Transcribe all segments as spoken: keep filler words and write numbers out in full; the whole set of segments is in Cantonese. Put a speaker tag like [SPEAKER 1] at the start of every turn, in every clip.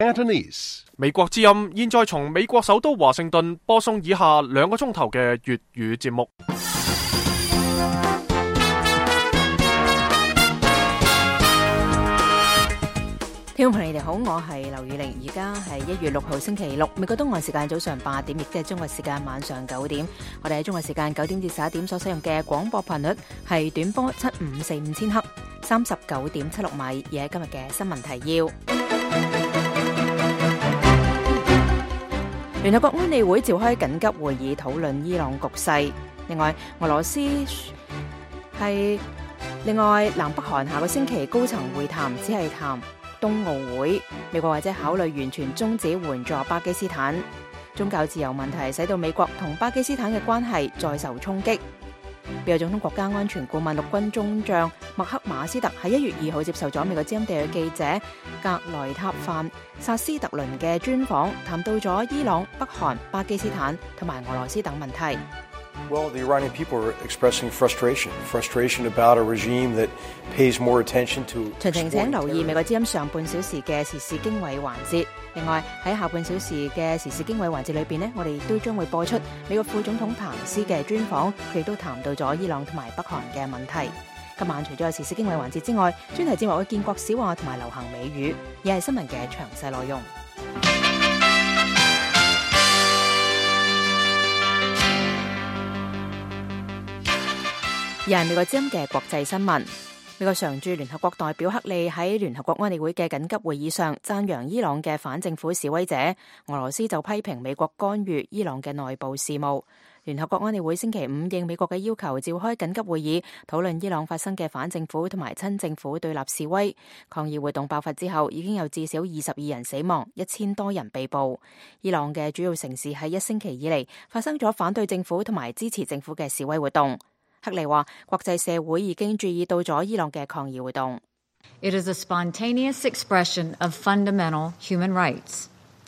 [SPEAKER 1] Cantonese。
[SPEAKER 2] 美國之音現在從美國首都華盛頓播送以下兩個鐘頭嘅粵語節目。
[SPEAKER 3] 聽眾朋友你哋好，我係劉宇玲，而家係一月六號星期六，美國東岸時間早上八點，亦即係中國時間晚上九點。我哋喺中國時間九點至十一點所使用嘅廣播頻率係短波七五四五千赫，三十九點七六米。而喺今日嘅新聞提要，聯合國安理會召開緊急會議討論伊朗局勢。另外，俄羅斯係另外南北韓下個星期高層會談只係談冬奧會，美國或者考慮完全終止援助巴基斯坦。宗教自由問題使到美國同巴基斯坦嘅關係再受衝擊。美國總統國家安全顧問陸軍中將麥克馬斯特喺一月二號接受咗美國之音地嘅記者格萊塔范薩斯特倫嘅專訪，談到咗伊朗、北韓、巴基斯坦同埋俄羅斯等問題。
[SPEAKER 4] Well, the Iranian people are expressing frustration, frustration about a regime that pays more attention to.
[SPEAKER 3] 詳情請留意美國之音上半小時嘅時事經緯環節。另外喺下半小時嘅時事經緯環節裏邊呢，我哋亦都將會播出美國副總統彭斯嘅專訪，佢亦都談到咗伊朗同埋北韓嘅問題。今晚除咗有時事經緯環節之外，專題節目嘅建國小話同埋流行美語，亦係新聞嘅詳細內容。而係美國之音嘅國際新聞，美國常駐聯合國代表克利喺聯合國安理會嘅緊急會議上讚揚伊朗嘅反政府示威者，俄羅斯就批評美國干預伊朗嘅內部事務。聯合國安理會星期五應美國嘅要求召開緊急會議，討論伊朗發生嘅反政府同埋親政府對立示威。抗議活動爆發之後，已經有至少二十二人死亡，一千多人被捕。伊朗嘅主要城市喺一星期以嚟發生咗反對政府同埋支持政府嘅示威活動。克利話，國際社會已經注意到咗伊朗嘅抗議活動。
[SPEAKER 5] It is a spontaneous expression of fundamental human rights.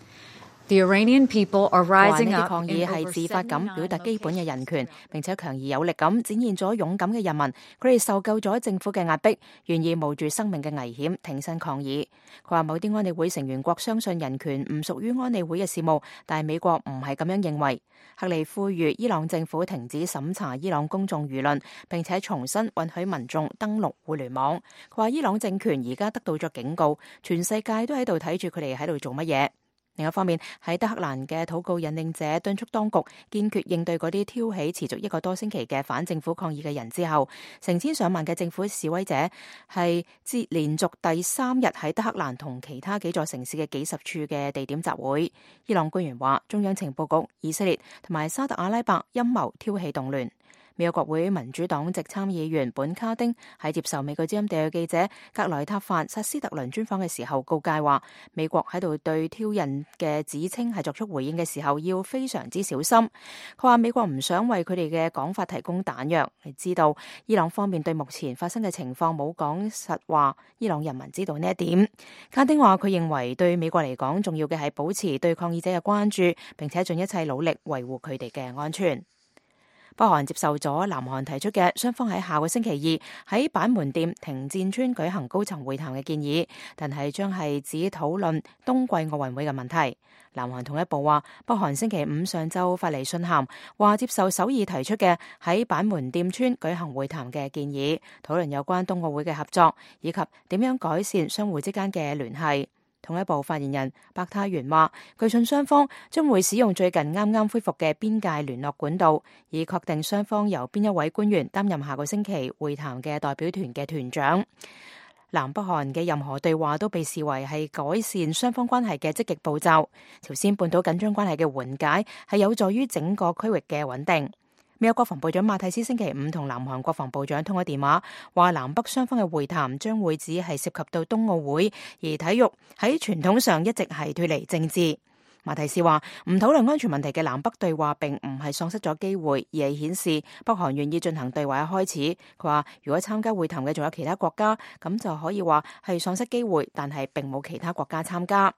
[SPEAKER 5] The Iranian people are rising up.
[SPEAKER 3] 抗議係自發咁表達基本嘅人權，並且強而有力咁展現咗勇敢嘅人民。佢哋受夠咗政府嘅壓迫，願意冒住生命嘅危險挺身抗議。佢話某啲安理會成員國相信人權唔屬於安理會嘅事務，但係美國唔係咁樣認為。克利呼籲伊朗政府停止審查伊朗公眾輿論，並且重新允許民眾登錄互聯網。佢話伊朗政權而家得到咗警告，全世界都喺度睇住佢哋喺度做乜嘢。另一方面，喺德黑蘭嘅禱告引領者敦促當局堅決應對嗰啲挑起持續一個多星期嘅反政府抗議嘅人之後，成千上萬嘅政府示威者係接連續第三日喺德黑蘭同其他幾座城市嘅幾十處嘅地點集會。伊朗官員話，中央情報局、以色列同埋沙特阿拉伯陰謀挑起動亂。美國國會民主黨籍參議員本卡丁喺接受美國之音地嘅記者格萊塔范薩斯特倫專訪嘅時候告誡話，美國喺度對挑釁嘅指稱係作出回應嘅時候要非常之小心。佢話美國唔想為佢哋嘅講法提供彈藥，你知道伊朗方面對目前發生嘅情況冇講實話，伊朗人民知道呢一點。卡丁話佢認為對美國嚟講重要嘅係保持對抗議者嘅關注，並且盡一切努力維護佢哋嘅安全。北韓接受咗南韓提出嘅雙方喺下個星期二喺板門店停戰村舉行高層會談嘅建議，但係將係只討論冬季奧運會嘅問題。南韓統一部話，北韓星期五上晝發嚟信函，話接受首爾提出嘅喺板門店村舉行會談嘅建議，討論有關冬奧會嘅合作，以及點樣改善相互之間嘅聯繫。統一部發言人白泰元話，據信雙方將會使用最近啱啱恢復嘅邊界聯絡管道，以確定雙方由邊一位官員擔任下個星期會談嘅代表團嘅團長。南北韓嘅任何對話都被視為係改善雙方關係嘅積極步驟。朝鮮半島緊張關係嘅緩解係有助於整個區域嘅穩定。美國國防部長馬蒂斯星期五同南韓國防部長通咗電話，話南北雙方嘅會談將會只係涉及到冬奧會，而體育喺傳統上一直係脫離政治。馬蒂斯話唔討論安全問題嘅南北對話並唔係喪失咗機會，而係顯示北韓願意進行對話嘅開始。佢話如果參加會談嘅仲有其他國家，咁就可以話係喪失機會，但係並冇其他國家參加。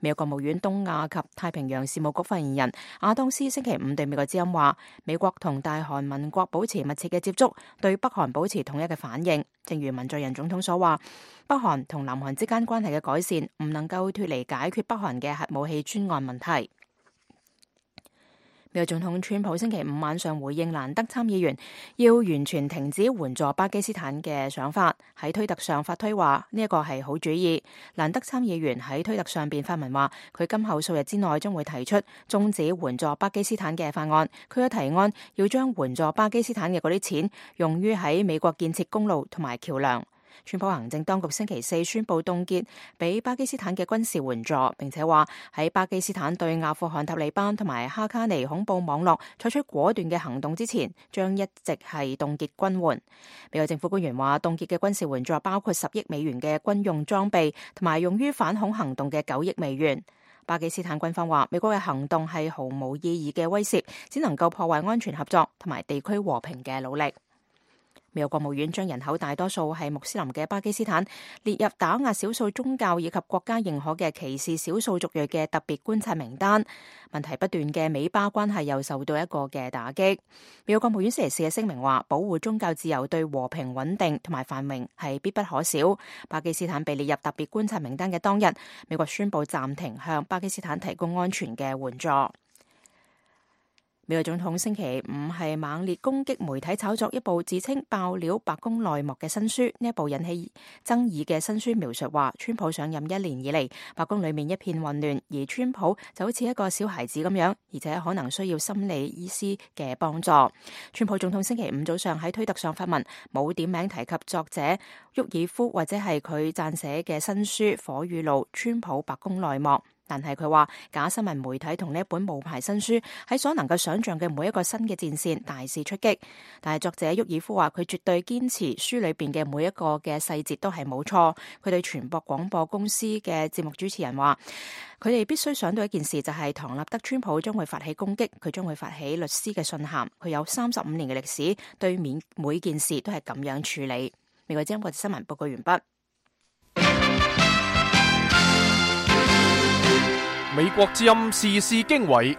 [SPEAKER 3] 美國國務院東亞及太平洋事務局發言人亞當斯星期五對美國之音話，美國同大韓民國保持密切嘅接觸，對北韓保持統一嘅反應。正如文在寅總統所話，北韓同南韓之間關係嘅改善唔能夠脫離解決北韓嘅核武器專案問題。美國總統川普星期五晚上回應蘭德參議員要完全停止援助巴基斯坦嘅想法，喺推特上發推話呢一個係好主意。蘭德參議員喺推特上邊發文話，佢今後數日之內將會提出終止援助巴基斯坦嘅法案。佢嘅提案要將援助巴基斯坦嘅嗰啲錢用於喺美國建設公路同埋橋樑。川普行政當局星期四宣布凍結俾巴基斯坦嘅軍事援助，並且話喺巴基斯坦對阿富汗塔利班同埋哈卡尼恐怖網絡採取果斷嘅行動之前，將一直係凍結軍援。美國政府官員話，凍結嘅軍事援助包括十億美元嘅軍用裝備同埋用於反恐行動嘅九億美元。巴基斯坦軍方話，美國嘅行動係毫無意義嘅威懾，只能夠破壞安全合作同埋地區和平嘅努力。美國國務院將人口大多數係穆斯林嘅巴基斯坦列入打壓少數宗教以及國家認可嘅歧視少數族裔嘅特別觀察名單。問題不斷嘅美巴關係又受到一個嘅打擊。美國國務院星期四嘅聲明話，保護宗教自由對和平穩定同埋繁榮係必不可少。巴基斯坦被列入特別觀察名單嘅當日，美國宣布暫停向巴基斯坦提供安全嘅援助。美國總統星期五係猛烈攻擊媒體炒作一部自稱爆料白宮內幕嘅新書。呢一部引起爭議嘅新書描述話，川普上任一年以嚟，白宮裏面一片混亂，而川普就好似一個小孩子咁樣，而且可能需要心理醫師嘅幫助。川普總統星期五早上喺推特上發文，冇點名提及作者沃爾夫或者係佢撰寫嘅新書《火與怒：川普白宮內幕》。但係佢話，假新聞媒體同呢一本冒牌新書喺所能夠想象嘅每一個新嘅戰線大肆出擊。但係作者沃爾夫話，佢絕對堅持書裏邊嘅每一個嘅細節都係冇錯。佢對全國廣播公司嘅節目主持人話，佢哋必須想到一件事，就係唐納德川普將會發起攻擊，佢將會發起律師嘅信函。佢有三十五年嘅歷史，對面每件事都係咁樣處理。美國之音國際新聞報告完畢。
[SPEAKER 2] 美國之音時事經緯，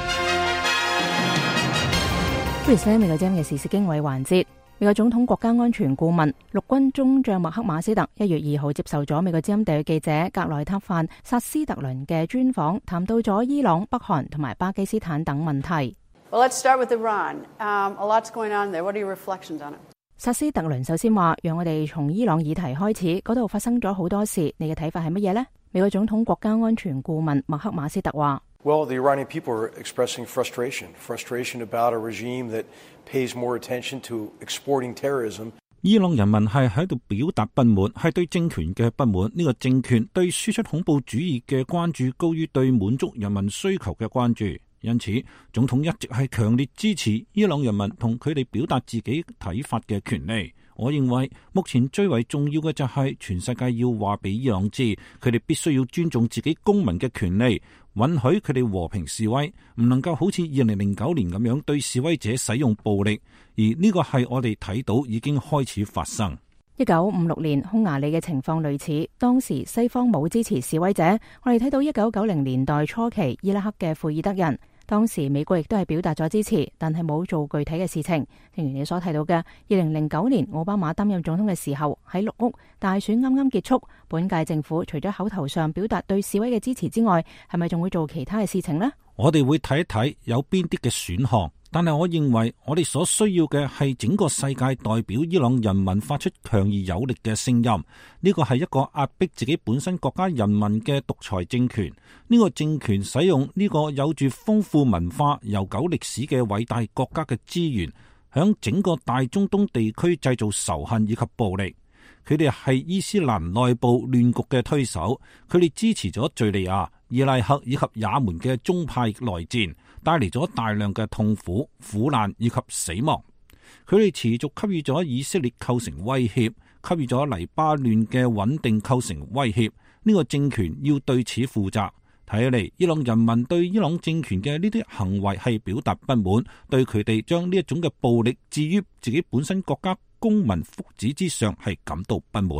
[SPEAKER 3] 不如睇美國之音嘅時事經緯環節。美國總統國家安全顧問陸軍中將麥克馬斯特一月二號接受咗美國之音特約記者格萊塔范薩斯特倫嘅專訪，談到咗伊朗、北韓同埋巴基斯坦等問題。
[SPEAKER 1] Well, let's start with Iran. Um, a lot's going on there. What are your reflections on it?
[SPEAKER 3] 薩斯特倫首先話，讓我哋從伊朗議題開始，嗰度發生咗好多事，你嘅睇法係乜嘢呢？美國總統國家安全顧問麥克馬斯特話
[SPEAKER 4] Well, the Iranian people are expressing frustration, frustration about a regime that pays more attention to exporting terrorism.
[SPEAKER 6] 伊朗人民係喺度表達不滿，係對政權嘅不滿。呢個政權對輸出恐怖主義嘅關注高於對滿足人民需求嘅關注，因此總統一直係強烈支持伊朗人民同佢哋表達自己睇法嘅權利。我認為目前最為重要嘅就係全世界要話俾伊朗知，佢哋必須要尊重自己公民嘅權利，允許佢哋和平示威，唔能夠好似二零零九年咁樣對示威者使用暴力，而呢個係我哋睇到已經開始發生。
[SPEAKER 3] 一九五六年匈牙利嘅情況類似，當時西方冇支持示威者。我哋睇到一九九零年代初期伊拉克嘅庫爾德人，當時美國亦都係表達咗支持，但係冇做具體嘅事情。正如你所提到嘅，二零零九年奧巴馬擔任總統嘅時候，喺綠屋大選啱啱結束，本屆政府除咗口頭上表達對示威嘅支持之外，係咪仲會做其他嘅事情呢？
[SPEAKER 6] 我哋會睇一睇有邊啲嘅選項，但係我認為我哋所需要嘅係整個世界代表伊朗人民發出強而有力嘅聲音。呢個係一個壓迫自己本身國家人民嘅獨裁政權。呢個政權使用呢個有住豐富文化、悠久歷史嘅偉大國家嘅資源，響整個大中東地區製造仇恨以及暴力。佢哋係伊斯蘭內部亂局嘅推手，佢哋支持咗敘利亞、伊拉克以及也門嘅宗派內戰，帶嚟咗大量嘅痛苦、苦難以及死亡。佢哋持續給予咗以色列構成威脅，給予咗黎巴嫩嘅穩定構成威脅。呢個政權要對此負責。睇嚟，伊朗人民對伊朗政權嘅呢啲行為係表達不滿，對佢哋將呢一種嘅暴力置於自己本身國家公民福祉之上係感到不滿。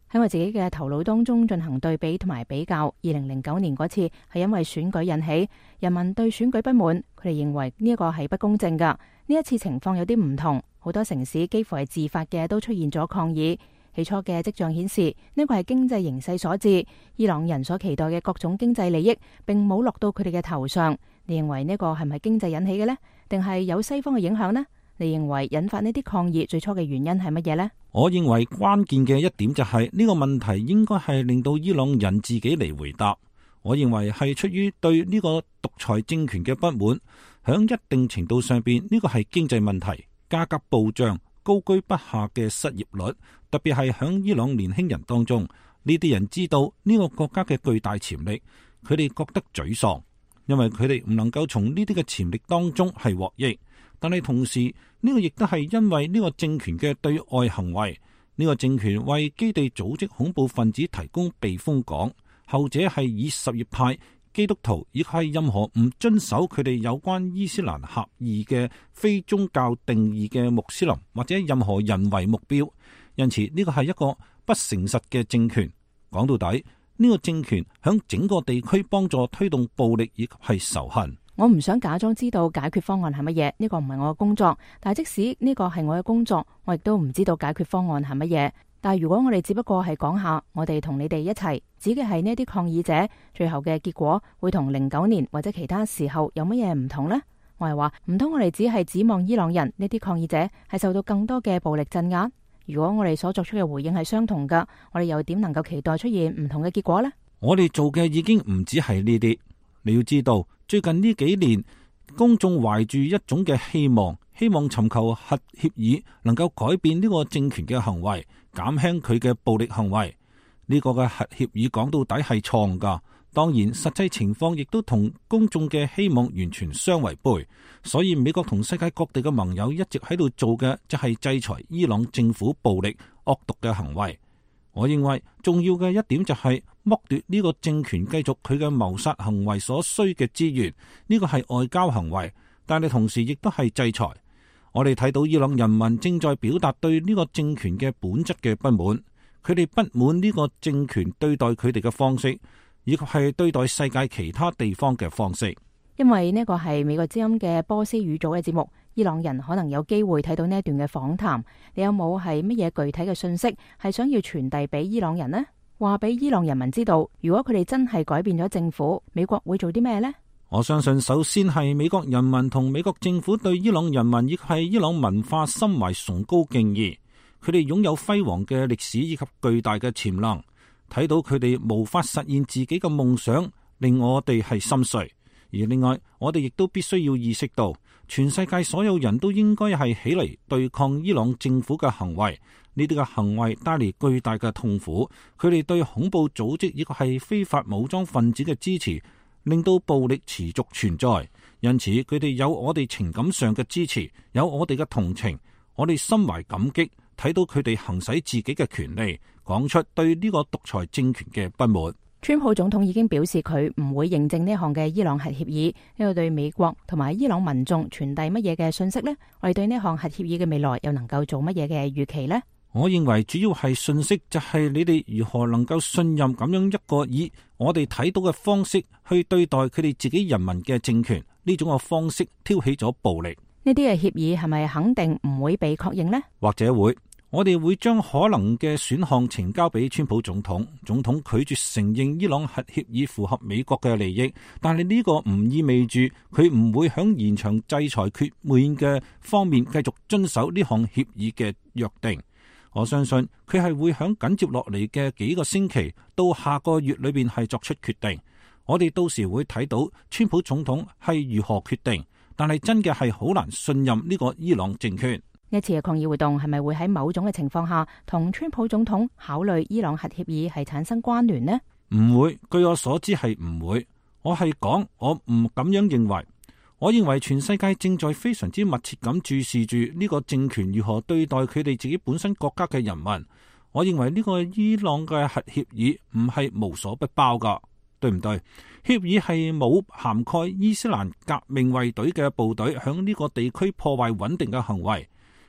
[SPEAKER 3] 喺我自己嘅頭腦當中進行對比同埋比較。二零零九年嗰次係因為選舉引起，人民對選舉不滿，佢哋認為呢一個係不公正噶。呢一次情況有啲唔同，好多城市幾乎係自發嘅都出現咗抗議。起初嘅跡象顯示呢個係經濟形勢所致，伊朗人所期待嘅各種經濟利益並冇落到佢哋嘅頭上。你認為呢個係咪經濟引起嘅呢？定係有西方嘅影響呢？你認為引發呢啲抗議最初嘅原因係乜嘢呢？
[SPEAKER 6] 我認為關鍵嘅一點就係呢個問題應該係令到伊朗人自己嚟回答。我認為係出於對呢個獨裁政權嘅不滿，響一定程度上邊呢個係經濟問題，價格暴漲、高居不下嘅失業率，特別係響伊朗年輕人當中，呢啲人知道呢個國家嘅巨大潛力，佢哋覺得沮喪，因為佢哋唔能夠從呢啲嘅潛力當中係獲益。但係同時呢個亦都係因為呢個政權嘅對外行為，呢個政權為基地組織恐怖分子提供避風港，後者係以什葉派、基督徒亦係任何唔遵守佢哋有關伊斯蘭合意嘅非宗教定義嘅穆斯林或者任何人為目標，因此呢個係一個不誠實嘅政權。講到底，呢個政權響整個地區幫助推動暴力亦係仇恨。
[SPEAKER 3] 我唔想假裝知道解決方案係乜嘢，呢個唔係我嘅工作。但係即使呢個係我嘅工作，我亦都唔知道解決方案係乜嘢。但係如果我哋只不過係講下，我哋同你哋一齊指嘅係呢啲抗議者，最後嘅結果會同零九年或者其他時候有乜嘢唔同呢？我係話唔通我哋只係指望伊朗人呢啲抗議者係受到更多嘅暴力鎮壓？如果我哋所作出嘅回應係相同噶，我哋又點能夠期待出現唔同嘅結果呢？
[SPEAKER 6] 我哋做嘅已經唔止係呢啲。你要知道，最近呢幾年，公眾懷住一種嘅希望，希望尋求核協議能夠改變呢個政權嘅行為，減輕佢嘅暴力行為。呢個嘅核協議講到底係錯噶，當然實際情況亦都同公眾嘅希望完全相違背。所以美國同世界各地嘅盟友一直喺度做嘅就係制裁伊朗政府暴力惡毒嘅行為。我認為重要嘅一點就係剝奪呢個政權繼續佢嘅謀殺行為所需嘅資源，呢個係外交行為，但係同時亦都係制裁。我哋睇到伊朗人民正在表達對呢個政權嘅本質嘅不滿，佢哋不滿呢個政權對待佢哋嘅方式，以及係對待世界其他地方嘅方式。
[SPEAKER 3] 因為呢個係美國之音嘅波斯語組嘅節目，伊朗人可能有機會睇到呢一段嘅訪談。你有冇係乜嘢具體嘅信息係想要傳遞俾伊朗人呢？話俾伊朗人民知道，如果佢哋真係改變咗政府，美國會做啲咩呢？
[SPEAKER 6] 我相信首先係美國人民同美國政府對伊朗人民亦係伊朗文化深懷崇高敬意，佢哋擁有輝煌嘅歷史以及巨大嘅潛能。睇到佢哋無法實現自己嘅夢想，令我哋係心碎。而另外，我哋亦都必須要意識到，全世界所有人都應該係起嚟對抗伊朗政府嘅行為。呢啲嘅行為帶嚟巨大嘅痛苦，佢哋對恐怖組織亦係非法武裝分子嘅支持，令到暴力持續存在。因此，佢哋有我哋情感上嘅支持，有我哋嘅同情，我哋心懷感激，睇到佢哋行使自己嘅權利，講出對呢個獨裁政權嘅不滿。
[SPEAKER 3] 川普總統已經表示佢唔會認證呢項嘅伊朗核協議，呢個對美國同埋伊朗民眾傳遞乜嘢嘅信息呢？我哋對呢項核協議嘅未來又能夠做乜嘢嘅預期呢？
[SPEAKER 6] 我認為主要係信息，就係你哋如何能夠信任咁樣一個以我哋睇到嘅方式去對待佢哋自己人民嘅政權，呢種嘅方式挑起咗暴力。
[SPEAKER 3] 呢啲嘅協議係咪肯定唔會被確認呢？
[SPEAKER 6] 或者會？我哋會將可能嘅選項呈交俾川普總統，總統拒絕承認伊朗核協議符合美國嘅利益，但係呢個唔意味住佢唔會響延長制裁決議嘅方面繼續遵守呢項協議嘅約定。我相信佢係會響緊接落嚟嘅幾個星期到下個月裏邊係作出決定。我哋到時會睇到川普總統係如何決定，但係真嘅係好難信任呢個伊朗政權。
[SPEAKER 3] 呢次嘅抗議活動係咪會喺某種嘅情況下同川普總統考慮伊朗核協議係產生關聯呢？
[SPEAKER 6] 唔會，據我所知係唔會。我係講我唔咁樣認為。我認為全世界正在非常之密切咁注視住呢個政權如何對待佢哋自己本身國家嘅人民。我認為呢個伊朗嘅核協議唔係無所不包噶，對唔對？協議係冇涵蓋伊斯蘭革命衛隊嘅部隊響呢個地區破壞穩定嘅行為。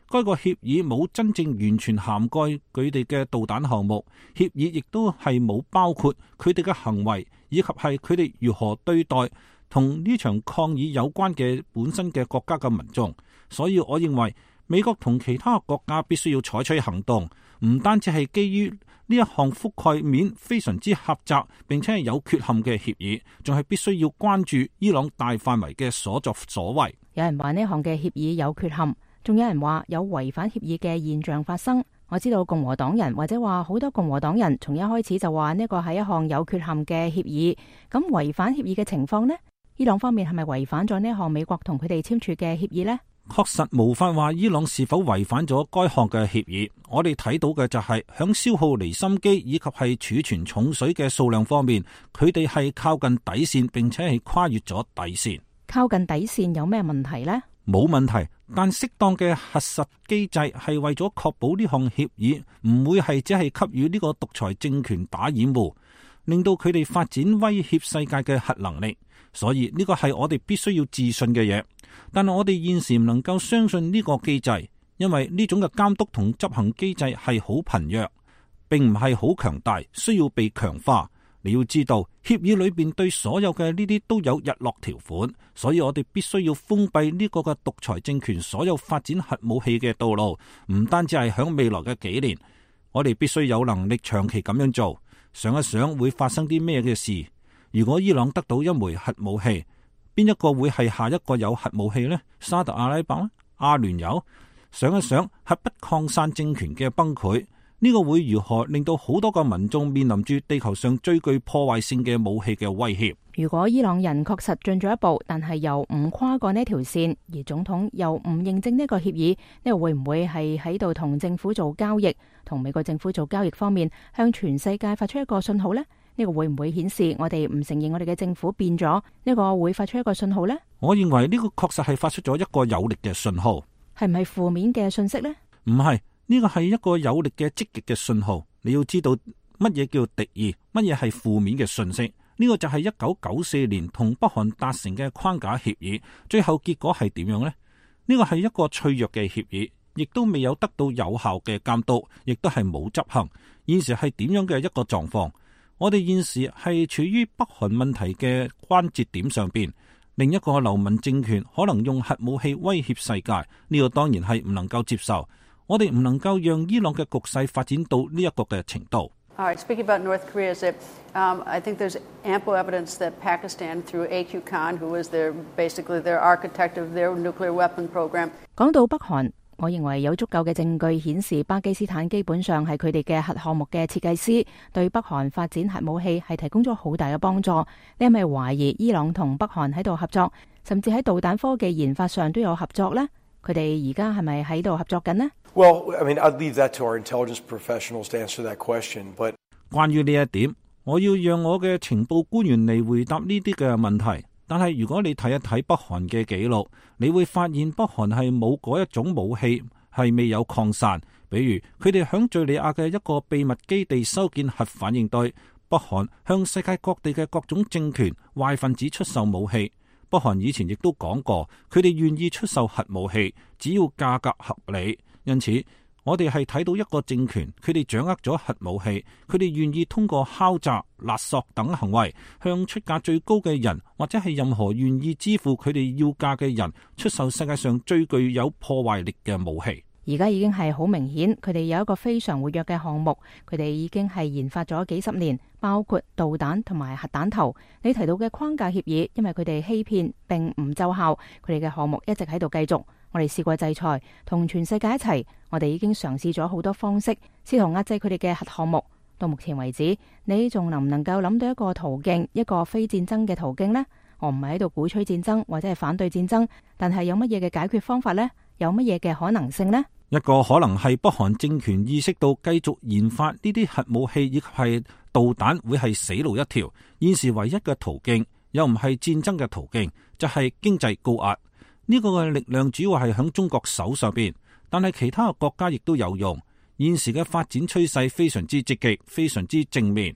[SPEAKER 6] 該個協議冇真正完全涵蓋佢哋嘅導彈項目，協議亦都係冇包括佢哋嘅行為，以及係佢哋如何對待同呢場抗議有關嘅本身嘅國家嘅民眾。所以我認為美國同其他國家必須要採取行動，唔單止係基於呢一項覆蓋面非常之狹窄並且係有缺陷嘅協議，仲係必須要關注伊朗大範圍嘅所作所為。
[SPEAKER 3] 有人話呢項嘅協議有缺陷，仲有人話有違反協議嘅現象發生。我知道共和黨人或者話好多共和黨人從一開始就話呢個係一項有缺陷嘅協議。咁違反協議嘅情況呢？伊朗方面係咪違反咗呢項美國同佢哋簽署嘅協議呢？
[SPEAKER 6] 確實無法話伊朗是否違反咗該項嘅協議。我哋睇到嘅就係響消耗離心機以及係儲存重水嘅數量方面，佢哋係靠近底線，並且係跨越咗底線。
[SPEAKER 3] 靠近底線有咩問題呢？
[SPEAKER 6] 冇問題，但適當嘅核實機制係為咗確保呢項協議唔會係只係給予呢個獨裁政權打掩護，令到佢哋發展威脅世界嘅核能力。所以呢個係我哋必須要自信嘅嘢。但係我哋現時唔能夠相信呢個機制，因為呢種嘅監督同執行機制係好貧弱，並唔係好強大，需要被強化。你要知道，協議裏邊對所有嘅呢啲都有日落條款，所以我哋必須要封閉呢個嘅獨裁政權所有發展核武器嘅道路。唔單止係響未來嘅幾年，我哋必須有能力長期咁樣做。想一想會發生啲咩嘅事？如果伊朗得到一枚核武器，邊一個會係下一個有核武器呢？沙特阿拉伯呢？阿聯酋？想一想核不擴散政權嘅崩潰，呢個會如何令到好多個民眾面臨住地球上最具破壞性嘅武器嘅威脅？
[SPEAKER 3] 如果伊朗人確實進咗一步，但係又唔跨過呢條線，而總統又唔認證呢個協議，呢個會唔會係喺度同政府做交易，同美國政府做交易方面向全世界發出一個信號呢？呢個會唔會顯示我哋唔承認我哋嘅政府變咗？呢個會發出一個信號呢？
[SPEAKER 6] 我認為呢個確實係發出咗一個有力嘅信號。
[SPEAKER 3] 係唔係負面嘅信息呢？
[SPEAKER 6] 唔係，呢個係一個有力嘅積極嘅信號。你要知道乜嘢叫敵意，乜嘢係負面嘅信息。呢個就係一九九四年同北韓達成嘅框架協議，最後結果係點樣呢？呢個係一個脆弱嘅協議，亦都未有得到有效嘅監督，亦都係冇執行。現時係點樣嘅一個狀況？我哋現時係處於北韓問題嘅關節點上邊，另一個流氓政權可能用核武器威脅世界，呢個當然係唔能夠接受。我哋唔能夠讓伊朗嘅局勢發展到呢一個嘅程度。
[SPEAKER 1] All right, speaking about North Korea, is that, um, I think there's ample evidence that Pakistan, through A Q Khan, who was their basically their architect of their nuclear weapon program.
[SPEAKER 3] 講到北韓，我認為有足夠嘅證據顯示巴基斯坦基本上係佢哋嘅核項目嘅設計師，對北韓發展核武器係提供咗好大嘅幫助。你係咪懷疑伊朗同北韓喺度合作，甚至喺導彈科技研發上都有合作呢？佢哋而家係咪喺度合作緊呢？
[SPEAKER 4] Well, I mean, I'd leave that to our intelligence professionals to answer that question. But
[SPEAKER 6] 關於呢一點，我要讓我嘅情報官員嚟回答呢啲嘅問題。但係如果你睇一睇北韓嘅記錄，你會發現北韓係冇嗰一種武器係未有擴散。比如佢哋響敘利亞嘅一個秘密基地修建核反應堆，北韓向世界各地嘅各種政權壞分子出售武器。北韓以前亦都講過，佢哋願意出售核武器，只要價格合理。因此，我哋係睇到一個政權，佢哋掌握咗核武器，佢哋願意通過敲詐、勒索等行為，向出價最高嘅人，或者係任何願意支付佢哋要價嘅人，出售世界上最具有破壞力嘅武器。
[SPEAKER 3] 而家已經係好明顯，佢哋有一個非常活躍嘅項目，佢哋已經係研發咗幾十年，包括導彈同埋核彈頭。你提到嘅框架協議，因為佢哋欺騙並唔奏效，佢哋嘅項目一直喺度繼續。我哋試過制裁，同全世界一齊，我哋已經嘗試咗好多方式，試圖壓制佢哋嘅核項目。到目前為止，你仲能唔能夠諗到一個途徑，一個非戰爭嘅途徑呢？我唔係喺度鼓吹戰爭或者係反對戰爭，但係有乜嘢嘅解決方法呢？有乜嘢嘅可能性呢？
[SPEAKER 6] 一個可能係北韓政權意識到繼續研發呢啲核武器以及係導彈會係死路一條，現時唯一嘅途徑又唔係戰爭嘅途徑，就係經濟高壓。呢個嘅力量主要係響中國手上邊，但係其他嘅國家亦都有用。現時嘅發展趨勢非常之積極，非常之正面。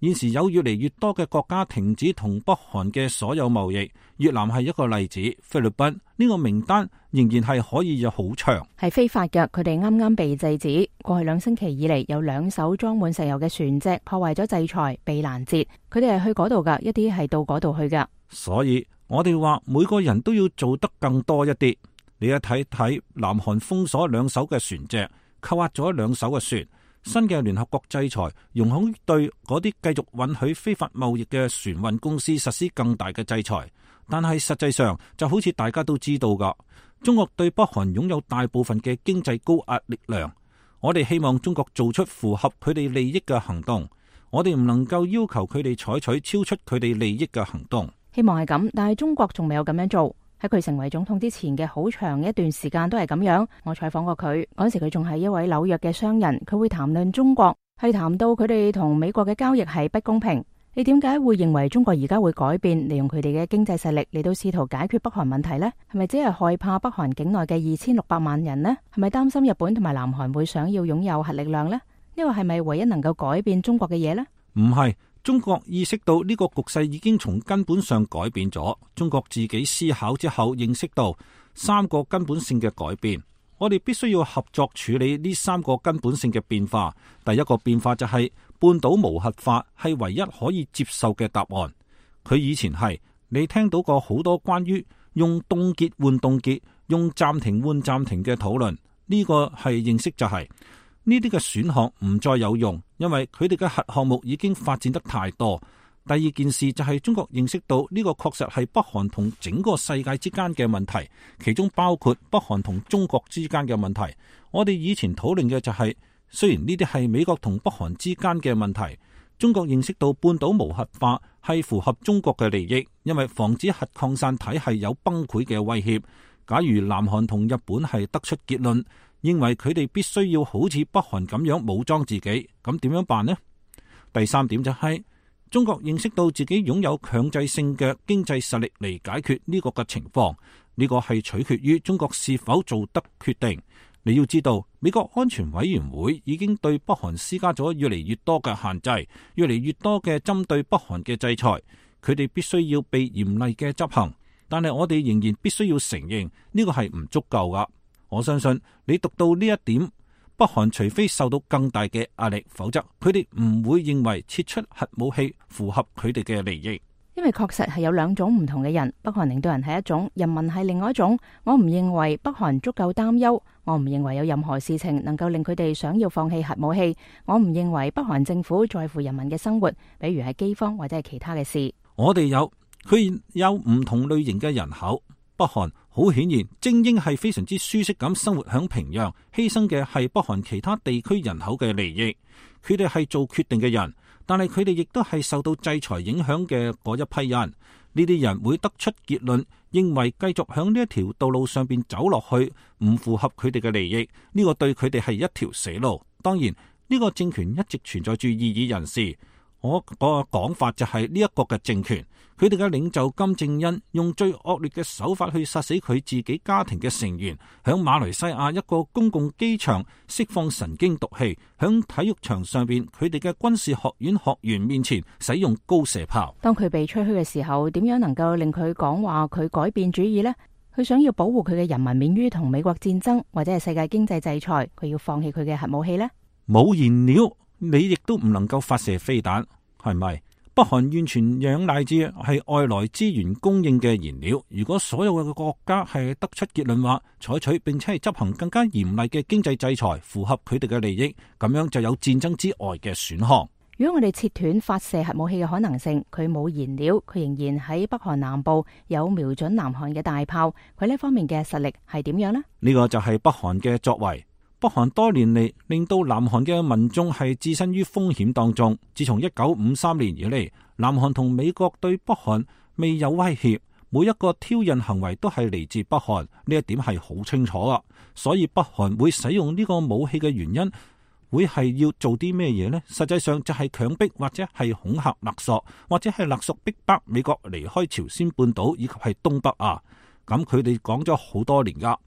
[SPEAKER 6] 現時有越嚟越多嘅國家停止同北韓嘅所有貿易，越南係一個例子，菲律賓呢個名單仍然係可以有好長。
[SPEAKER 3] 係非法嘅，佢哋啱啱被制止。過去兩星期以嚟，有兩艘裝滿石油嘅船隻破壞咗制裁，被攔截。佢哋係去嗰度噶，一啲係到嗰度去噶。
[SPEAKER 6] 所以我哋話每個人都要做得更多一啲。你一睇睇南韓封鎖兩艘嘅船隻，扣押咗兩艘嘅船。新嘅聯合國制裁容許對嗰啲繼續允許非法貿易嘅船運公司實施更大嘅制裁，但係實際上就好似大家都知道噶，中國對北韓擁有大部分嘅經濟高壓力量。我哋希望中國做出符合佢哋利益嘅行動，我哋唔能夠要求佢哋採取超出佢哋利益嘅行動。
[SPEAKER 3] 希望係咁，但係中國仲未有咁樣做。喺佢成為總統之前嘅好長一段時間都係咁樣。我採訪過佢嗰陣時，佢仲係一位紐約嘅商人，佢會談論中國，係談到佢哋同美國嘅交易係不公平。你點解會認為中國而家會改變，利用佢哋嘅經濟實力嚟到試圖解決北韓問題呢？係咪只係害怕北韓境內嘅二千六百萬人呢？係咪擔心日本同埋南韓會想要擁有核力量呢？呢個係咪唯一能夠改變中國嘅嘢呢？
[SPEAKER 6] 唔係。中國意識到呢個局勢已經從根本上改變咗。中國自己思考之後，認識到三個根本性嘅改變。我哋必須要合作處理呢三個根本性嘅變化。第一個變化就係半島無核化係唯一可以接受嘅答案。佢以前係你聽到過好多關於用凍結換凍結、用暫停換暫停嘅討論。呢個係認識就係呢啲嘅選項唔再有用，因為佢哋嘅核項目已經發展得太多。第二件事就係中國認識到呢個確實係北韓同整個世界之間嘅問題，其中包括北韓同中國之間嘅問題。我哋以前討論嘅就係，雖然呢啲係美國同北韓之間嘅問題，中國認識到半島無核化係符合中國嘅利益，因為防止核擴散體系有崩潰嘅威脅。假如南韓同日本係得出結論，認為佢哋必須要好似北韓咁樣武裝自己，咁點樣辦呢？第三點就係、是、中國認識到自己擁有強制性嘅經濟實力嚟解決呢個嘅情況，呢、這個係取決於中國是否做得決定。你要知道，美國安全委員會已經對北韓施加咗越嚟越多嘅限制，越嚟越多嘅針對北韓嘅制裁，佢哋必須要被嚴厲嘅執行。但係我哋仍然必須要承認呢個係唔足夠噶。我相信你讀到呢一點，北韓除非受到更大嘅壓力，否則佢哋唔會認為撤出核武器符合佢哋嘅利益。
[SPEAKER 3] 因為確實係有兩種唔同嘅人，北韓領導人係一種，人民係另外一種。我唔認為北韓足夠擔憂，我唔認為有任何事情能夠令佢哋想要放棄核武器，我唔認為北韓政府在乎人民嘅生活，比如係饑荒或者係其他嘅事。
[SPEAKER 6] 我哋有佢有唔同類型嘅人口。北韓好顯然，精英係非常之舒適咁生活響平壤，犧牲嘅係北韓其他地區人口嘅利益。佢哋係做決定嘅人，但係佢哋亦都係受到制裁影響嘅嗰一批人。呢啲人會得出結論，認為繼續響呢一條道路上邊走落去唔符合佢哋嘅利益，呢個對佢哋係一條死路。當然，呢個政權一直存在住異議人士。我個講法就係呢一個嘅政權，佢哋嘅領袖金正恩用最惡劣嘅手法去殺死佢自己家庭嘅成員，響馬來西亞一個公共機場釋放神經毒氣，響體育場上邊佢哋嘅軍事學院學員面前使用高射炮。
[SPEAKER 3] 當佢被吹噓嘅時候，點樣能夠令佢講話佢改變主意呢？佢想要保護佢嘅人民免於同美國戰爭或者係世界經濟制裁，佢要放棄佢嘅核武器呢？
[SPEAKER 6] 冇燃料，你亦都唔能夠發射飛彈，係咪？北韓完全仰賴之係外來資源供應嘅燃料。如果所有嘅國家係得出結論話，採取並且係執行更加嚴厲嘅經濟制裁，符合佢哋嘅利益，咁樣就有戰爭之外嘅選項。
[SPEAKER 3] 如果我哋切斷發射核武器嘅可能性，佢冇燃料，佢仍然喺北韓南部有瞄準南韓嘅大炮，佢呢方面嘅實力係點樣呢？
[SPEAKER 6] 呢個就係北韓嘅作為。北韓多年嚟令到南韓嘅民眾係置身於風險當中。自從一九五三年以嚟，南韓同美國對北韓未有威脅，每一個挑釁行為都係嚟自北韓，呢一點係好清楚噶。所以北韓會使用呢個武器嘅原因，會係要做啲咩嘢呢？實際上就係強迫或者係恐嚇勒索，或者係勒索逼迫美國離開朝鮮半島以及係東北亞。咁佢哋講咗好多年噶。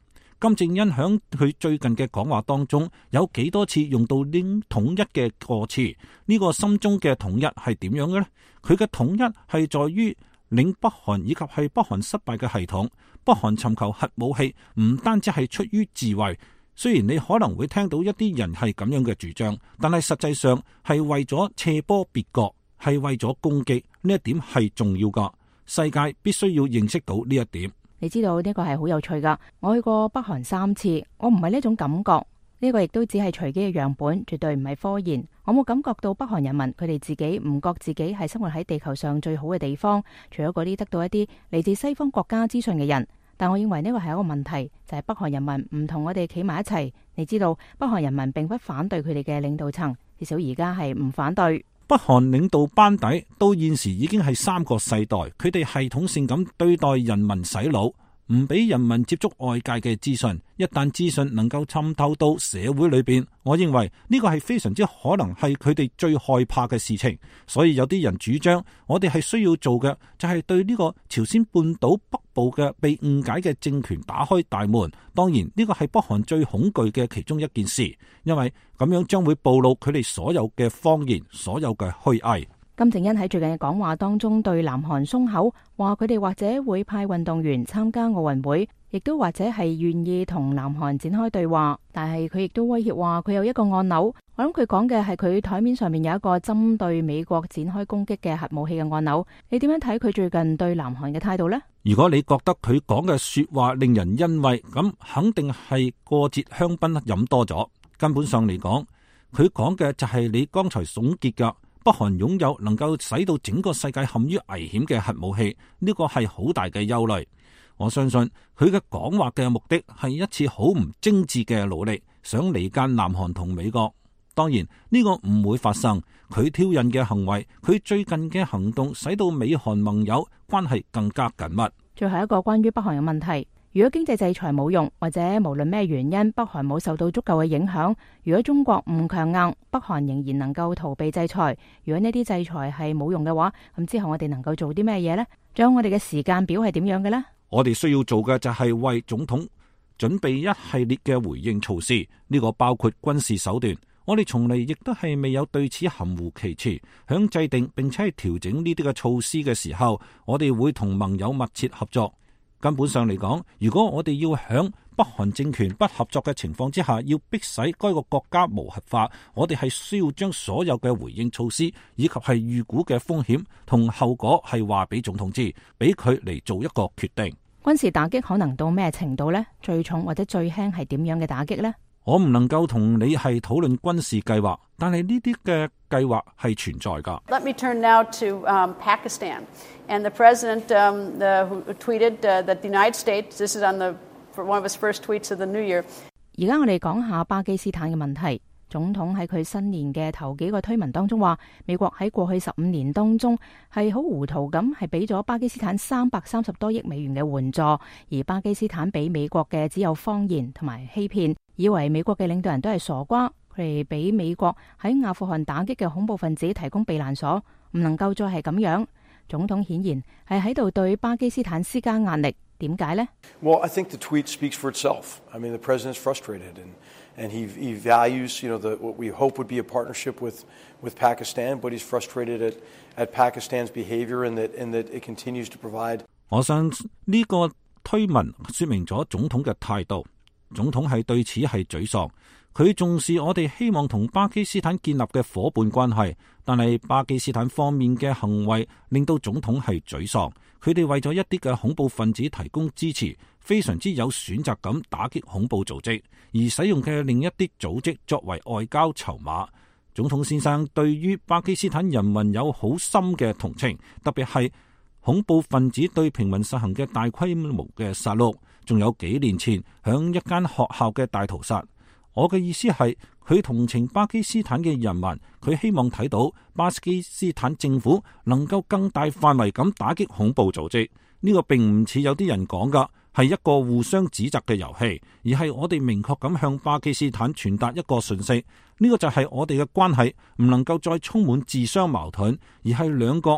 [SPEAKER 6] 金正恩響佢最近嘅講話當中，有幾多次用到呢統一嘅個詞？呢、這個心中嘅統一係點樣嘅呢？佢嘅統一係在於令北韓以及係北韓失敗嘅系統。北韓尋求核武器唔單止係出於自衛，雖然你可能會聽到一啲人係咁樣嘅主張，但係實際上係為咗斜坡別國，係為咗攻擊，呢一點係重要噶。世界必須要認識到呢一點。
[SPEAKER 3] 你知道呢個係好有趣噶，我去過北韓三次，我唔係呢種感覺。呢個亦都只係隨機嘅樣本，絕對唔係科研。我冇感覺到北韓人民佢哋自己唔覺自己係生活喺地球上最好嘅地方，除咗嗰啲得到一啲嚟自西方國家資訊嘅人。但我認為呢個係一個問題，就係北韓人民唔同我哋企埋一齊。你知道北韓人民並不反對佢哋嘅領導層，至少而家係唔反對。
[SPEAKER 6] 北韓領導班底到現時已經係三個世代，佢哋系統性咁對待人民洗腦，唔俾人民接觸外界嘅資訊。一旦資訊能夠滲透到社會裏邊，我認為呢個係非常之可能係佢哋最害怕嘅事情。所以有啲人主張，我哋係需要做嘅就係對呢個朝鮮半島北部嘅被誤解嘅政權打開大門。當然呢個係北韓最恐懼嘅其中一件事，因為咁樣將會暴露佢哋所有嘅謊言，所有嘅虛偽。
[SPEAKER 3] 金正恩喺最近嘅講話當中對南韓鬆口，話佢哋或者會派運動員參加奧運會，亦都或者係願意同南韓展開對話。但係佢亦都威脅話佢有一個按鈕，我諗佢講嘅係佢台面上面有一個針對美國展開攻擊嘅核武器嘅按鈕。你點樣睇佢最近對南韓嘅態度呢？
[SPEAKER 6] 如果你覺得佢講嘅說話令人欣慰，咁肯定係過節香檳飲多咗。根本上嚟講，佢講嘅就係你剛才總結嘅。北韓擁有能夠使到整個世界陷於危險嘅核武器，呢個係好大嘅憂慮。我相信佢嘅講話嘅目的係一次好唔精緻嘅努力，想離間南韓同美國。當然呢個唔會發生。佢挑釁嘅行為，佢最近嘅行動，使到美韓盟友關係更加緊密。
[SPEAKER 3] 最後一個關於北韓嘅問題。如果經濟制裁冇用，或者無論咩原因，北韓冇受到足夠嘅影響，如果中國唔強硬，北韓仍然能夠逃避制裁。如果呢啲制裁係冇用嘅話，咁之後我哋能夠做啲咩嘢呢？仲有我哋嘅時間表係點樣嘅呢？
[SPEAKER 6] 我哋需要做嘅就係為總統準備一系列嘅回應措施，呢個包括軍事手段。我哋從嚟亦都係未有對此含糊其辭。響制定並且係調整呢啲嘅措施嘅時候，我哋會同盟友密切合作。根本上嚟講，如果我哋要響北韓政權不合作嘅情況之下，要迫使該個國家無核化，我哋係需要將所有嘅回應措施以及係預估嘅風險同後果係話俾總統知，俾佢嚟做一個決定。
[SPEAKER 3] 軍事打擊可能到咩程度呢？最重或者最輕係點樣嘅打擊呢？
[SPEAKER 6] 我唔能夠同你係討論軍事計劃，但係呢啲嘅計劃係存在噶。
[SPEAKER 1] Let me turn now to um, Pakistan, and the president um, the, who tweeted uh, that the United States. This is on the for one of his first tweets of the New Year.
[SPEAKER 3] 而家我哋講下巴基斯坦嘅問題。總統喺佢新年嘅頭幾個推文當中話，美國喺過去十五年當中係好糊塗咁，係俾咗巴基斯坦三百三十多億美元嘅援助，而巴基斯坦俾美國嘅只有謊言同埋欺騙，以為美國嘅領導人都係傻瓜，佢哋俾美國喺阿富汗打擊嘅恐怖分子提供避難所，唔能夠再係咁樣。總統顯然係喺度對巴基斯坦施加壓力，點解呢？
[SPEAKER 4] Well, I think the tweet speaks for itself. I mean, the president's frustrated and and he he values, you know, the what we hope would be a partnership with with Pakistan, but he's frustrated at at Pakistan's behavior and that and that it continues to provide.
[SPEAKER 6] 我想呢個推文說明咗總統嘅態度，總統係對此係沮喪。佢重視我哋希望同巴基斯坦建立嘅夥伴關係，但係巴基斯坦方面嘅行為令到總統係沮喪。佢哋為咗一啲嘅恐怖分子提供支持，非常之有選擇咁打擊恐怖組織，而使用嘅另一啲組織作為外交籌碼。總統先生對於巴基斯坦人民有好深嘅同情，特別係恐怖分子對平民實行嘅大規模嘅殺戮，仲有幾年前響一間學校嘅大屠殺。我嘅意思係，佢同情巴基斯坦嘅人民，佢希望睇到巴基斯坦政府能夠更大範圍咁打擊恐怖組織。呢個並唔似有啲人講噶，係一個互相指責嘅遊戲，而係我哋明確咁向巴基斯坦傳達一個訊息。呢個就係我哋嘅關係唔能夠再充滿自相矛盾，而係兩國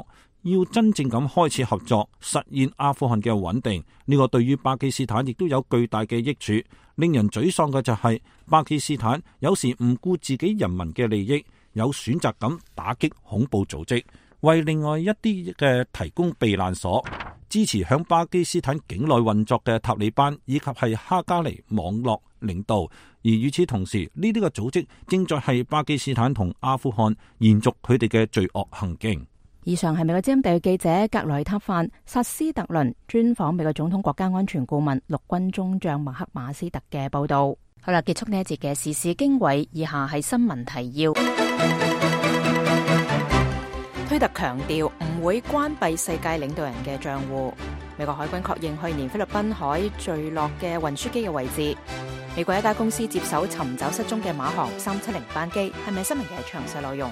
[SPEAKER 6] 要真正咁開始合作，實現阿富汗嘅穩定。呢個對於巴基斯坦亦都有巨大嘅益處。令人沮喪嘅就係巴基斯坦有時唔顧自己人民嘅利益，有選擇咁打擊恐怖組織，為另外一啲嘅提供避難所，支持響巴基斯坦境內運作嘅塔利班以及係哈加尼網絡領導。而與此同時，呢啲嘅組織正在係巴基斯坦同阿富汗延續佢哋嘅罪惡行徑。
[SPEAKER 3] 以上係美國之音特約記者格萊塔范薩斯特倫專訪美國總統國家安全顧問陸軍中將麥克馬斯特嘅報道。好啦，結束呢一節嘅時事經緯，以下係新聞提要。推特強調唔會關閉世界領導人嘅賬戶。美國海軍確認去年菲律賓海墜落嘅運輸機嘅位置。美國一家公司接手尋找失蹤嘅馬航三七零班機，係咪新聞嘅詳細內容？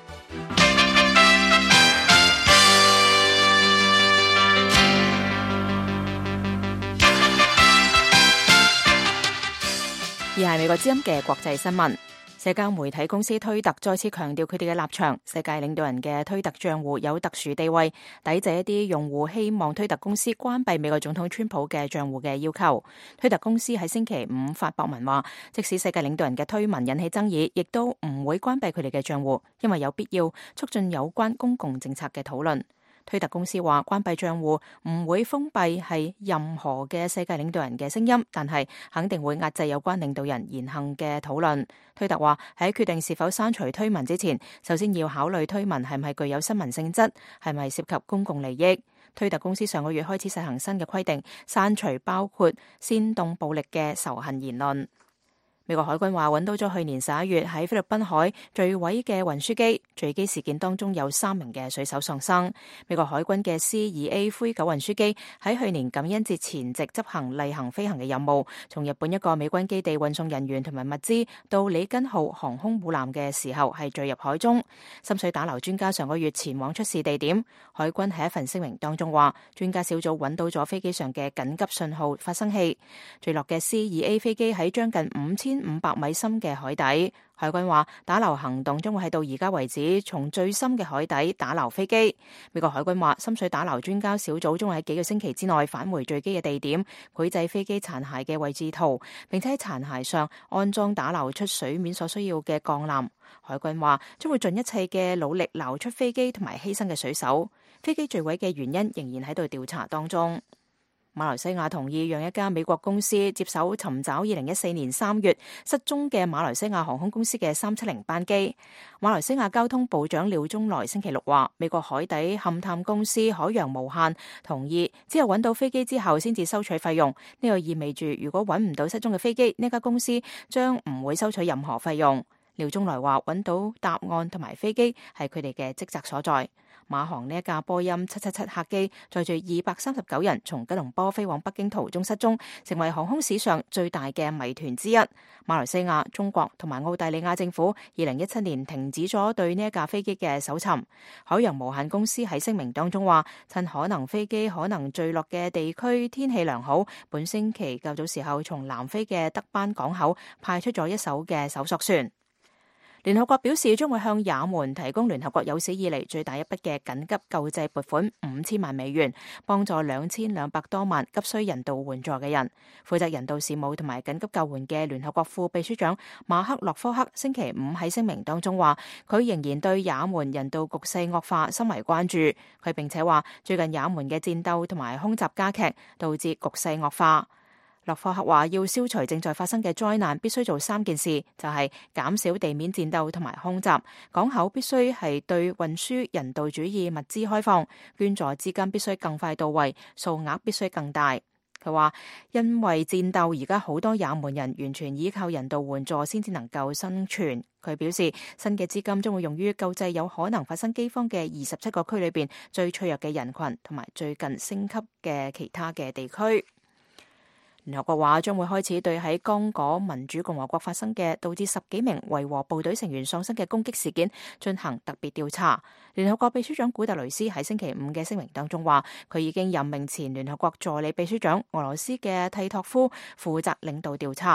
[SPEAKER 3] 而係美國之音嘅國際新聞，社交媒體公司推特再次強調佢哋嘅立場，世界領導人嘅推特賬戶有特殊地位，抵制一啲用戶希望推特公司關閉美國總統川普嘅賬戶嘅要求。推特公司喺星期五發博文話，即使世界領導人嘅推文引起爭議，亦都唔會關閉佢哋嘅賬戶，因為有必要促進有關公共政策嘅討論。推特公司話，關閉賬戶唔會封閉係任何嘅世界領導人嘅聲音，但係肯定會壓制有關領導人言行嘅討論。推特話，喺決定是否刪除推文之前，首先要考慮推文係唔係具有新聞性質，係咪涉及公共利益。推特公司上個月開始實行新嘅規定，刪除包括煽動暴力嘅仇恨言論。美國海軍話揾到咗去年十一月喺菲律賓海墜毀嘅運輸機，墜機事件當中有三名嘅水手喪生。美國海軍嘅 C 二 A 灰狗運輸機喺去年感恩節前夕執行例行飛行嘅任務，從日本一個美軍基地運送人員同埋物資到里根號航空母艦嘅時候係墜入海中。深水打撈專家上個月前往出事地點，海軍喺一份聲明當中話，專家小組揾到咗飛機上嘅緊急信號發生器。墜落嘅 C 二 A 飛機喺將近五千五百米深嘅海底，海軍話打撈行動將會喺到而家為止從最深嘅海底打撈飛機。美國海軍話，深水打撈專家小組將會喺幾個星期之內返回墜機嘅地點，繪製飛機殘骸嘅位置圖，並且喺殘骸上安裝打撈出水面所需要嘅鋼纜。海軍話將會盡一切嘅努力撈出飛機同埋犧牲嘅水手。飛機墜毀嘅原因仍然喺度調查當中。馬來西亞同意讓一家美國公司接手尋找二零一四年三月失蹤嘅馬來西亞航空公司嘅三七零班機。馬來西亞交通部長廖中來星期六話，美國海底勘探公司海洋無限同意只有揾到飛機之後先至收取費用。呢個意味住如果揾唔到失蹤嘅飛機，呢家公司將唔會收取任何費用。廖中來話，揾到答案同埋飛機係佢哋嘅職責所在。馬航呢一架波音七七七客機載住二百三十九人從吉隆坡飛往北京途中失蹤，成為航空史上最大嘅謎團之一。馬來西亞、中國同埋澳大利亞政府二零一七年停止咗對呢一架飛機嘅搜尋。海洋無限公司喺聲明當中話，趁可能飛機可能墜落嘅地區天氣良好，本星期較早時候從南非嘅德班港口派出咗一艘嘅搜索船。聯合國表示將會向也門提供聯合國有史以嚟最大一筆嘅緊急救濟撥款五千萬美元，幫助兩千兩百多萬急需人道援助嘅人。負責人道事務同埋緊急救援嘅聯合國副秘書長馬克洛科克星期五喺聲明當中話，佢仍然對也門人道局勢惡化深為關注。佢並且話，最近也門嘅戰鬥同埋空襲加劇，導致局勢惡化。洛科克話，要消除正在發生嘅災難，必須做三件事，就係減少地面戰鬥同埋空襲，港口必須係對運輸人道主義物資開放，捐助資金必須更快到位，數額必須更大。佢話，因為戰鬥，而家好多也門人完全依靠人道援助先至能夠生存。佢表示，新嘅資金將會用於救濟有可能發生饑荒嘅二十七個區裏邊最脆弱嘅人群，同埋最近升級嘅其他嘅地區。聯合國話將會開始對喺剛果民主共和國發生嘅導致十幾名維和部隊成員喪生嘅攻擊事件進行特別調查。聯合國秘書長古特雷斯喺星期五嘅聲明當中話，佢已經任命前聯合國助理秘書長俄羅斯嘅蒂托夫負責領導調查。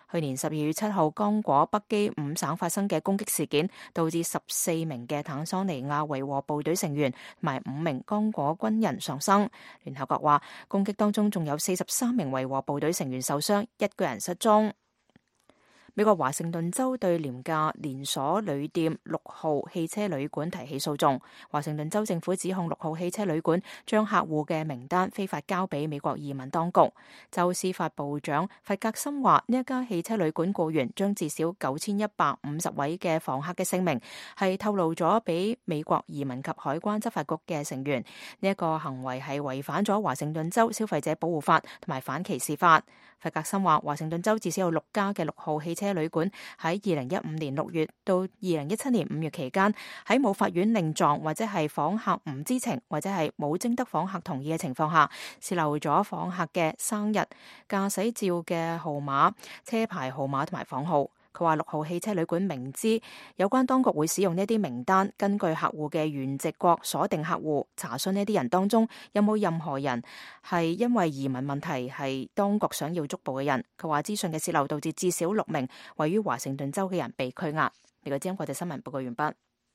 [SPEAKER 3] 去年十二月七號剛果北基五省發生嘅攻擊事件，導致十四名嘅坦桑尼亞維和部隊成員同埋五名剛果軍人喪生。聯合國話，攻擊當中仲有四十三名維和部隊成員受傷，一個人失蹤。美國華盛頓州對廉價連鎖旅店六號汽車旅館提起訴訟。華盛頓州政府指控六號汽車旅館將客戶嘅名單非法交俾美國移民當局。州司法部長弗格森話，呢一家汽車旅館僱員將至少九千一百五十位嘅房客嘅姓名係透露咗俾美國移民及海關執法局嘅成員。呢一個行為係違反咗華盛頓州消費者保護法同埋反歧視法。弗格森話，華盛頓州至少有六家嘅六號汽車旅館喺二零一五年六月到二零一七年五月期間，喺冇法院令狀或者係訪客唔知情或者係冇徵得訪客同意嘅情況下，洩漏咗訪客嘅生日、駕駛照嘅號碼、車牌號碼同埋房號。佢話六號汽車旅館明知有關當局會使用呢啲名單，根據客戶嘅原籍國鎖定客戶，查詢呢啲人當中有冇任何人係因為移民問題係當局想要捉捕嘅人。佢話資訊嘅洩漏導致至少六名位於華盛頓州嘅人被拘押。美國之音國際新聞報告完畢。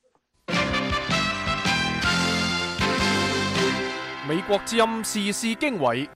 [SPEAKER 2] 美國之音時事經緯，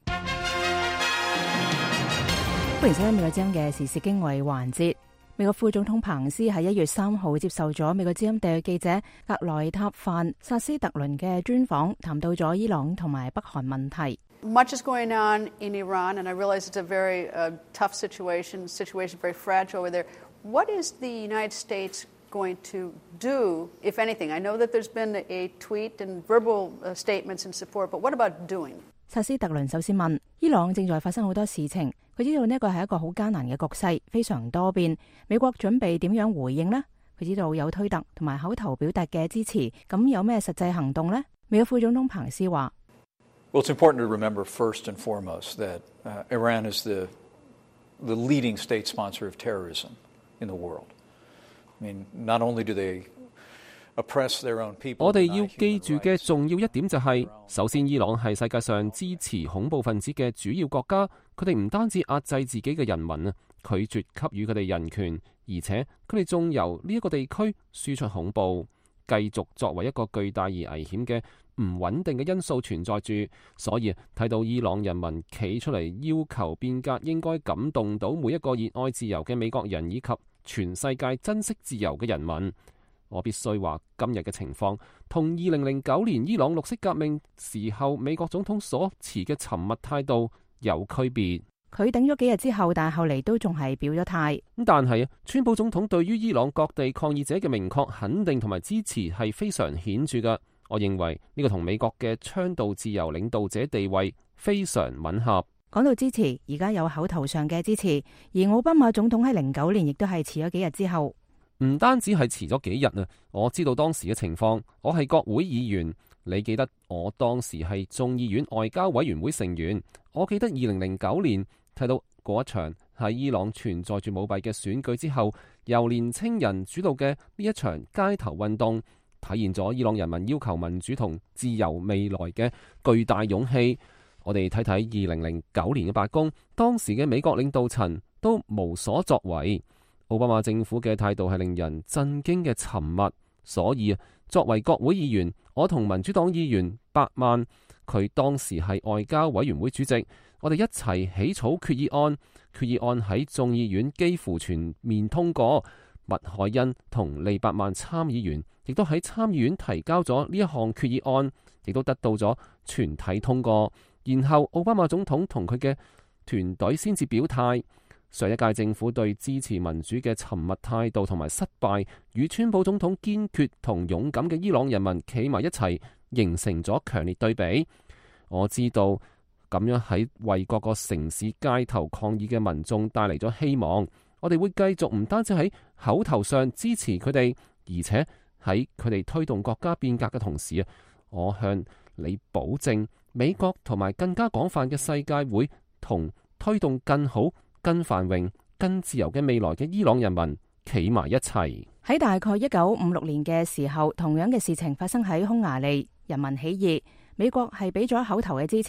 [SPEAKER 3] 歡迎收聽美國之音嘅時事經緯環節。美國副總統彭斯喺一月三號接受咗美國之音特約記者格萊塔范薩斯特倫嘅專訪，談到咗伊朗同埋北韓問題。
[SPEAKER 1] Much is going on in Iran, and I realize it's a very uh, tough situation, situation very fragile over there. What is the United States going to do, if anything? I know that there's been a tweet and verbal uh, statements in support, but what about doing?
[SPEAKER 3] 薩斯特倫首先問，伊朗正在發生好多事情，佢知道呢個係一個好艱難嘅局勢，非常多變。美國準備點樣回應呢？佢知道有推特同埋口頭表達嘅支持，咁有咩實際行動呢？美國副總統彭斯話
[SPEAKER 7] Well, it's important to remember first and foremost that uh, Iran is the the leading state sponsor of terrorism in the world. I mean, not only do they
[SPEAKER 8] 我哋要記住嘅重要一點就係，首先伊朗係世界上支持恐怖分子嘅主要國家，佢哋唔單止壓制自己嘅人民啊，拒絕給予佢哋人權，而且佢哋仲由呢一個地區輸出恐怖，繼續作為一個巨大而危險嘅唔穩定嘅因素存在住。所以睇到伊朗人民企出嚟要求變革，應該感動到每一個熱愛自由嘅美國人以及全世界珍惜自由嘅人民。我必須話，今日嘅情況同二零零九年伊朗綠色革命時候美國總統所持嘅沉默態度有區別。
[SPEAKER 3] 佢等咗幾日之後，但係後嚟都仲係表咗態。
[SPEAKER 8] 咁但係啊，川普總統對於伊朗各地抗議者嘅明確肯定同埋支持係非常顯著㗎。我認為呢個同美國嘅倡導自由領導者地位非常吻合。
[SPEAKER 3] 講到支持，而家有口頭上嘅支持，而奧巴馬總統喺零九年亦都係遲咗幾日之後。
[SPEAKER 8] 唔單止係遲咗幾日啊！我知道當時嘅情況，我係國會議員。你記得我當時係眾議院外交委員會成員。我記得二零零九年睇到嗰一場喺伊朗存在住舞弊嘅選舉之後，由年青人主導嘅呢一場街頭運動，體現咗伊朗人民要求民主同自由未來嘅巨大勇氣。我哋睇睇二零零九年嘅白宮，當時嘅美國領導層都無所作為。奧巴馬政府嘅態度係令人震驚嘅沉默，所以作為國會議員，我同民主黨議員百萬，佢當時係外交委員會主席，我哋一齊起草決議案，決議案喺眾議院幾乎全面通過，麥凱恩同利伯曼參議員亦都喺參議院提交咗呢一項決議案，亦都得到咗全體通過，然後奧巴馬總統同佢嘅團隊先至表態。上一屆政府對支持民主嘅沉默態度同埋失敗，與川普總統堅決同勇敢嘅伊朗人民企埋一齊，形成咗強烈對比。我知道咁樣喺為各個城市街頭抗議嘅民眾帶嚟咗希望。我哋會繼續唔單止喺口頭上支持佢哋，而且喺佢哋推動國家變革嘅同時啊，我向你保證，美國同埋更加廣泛嘅世界會同推動更好、更繁榮、更自由嘅未來嘅伊朗人民企埋一齊。
[SPEAKER 3] 喺大概一九五六年嘅時候，同樣嘅事情發生喺匈牙利，人民起義，美國係俾咗口頭嘅支持。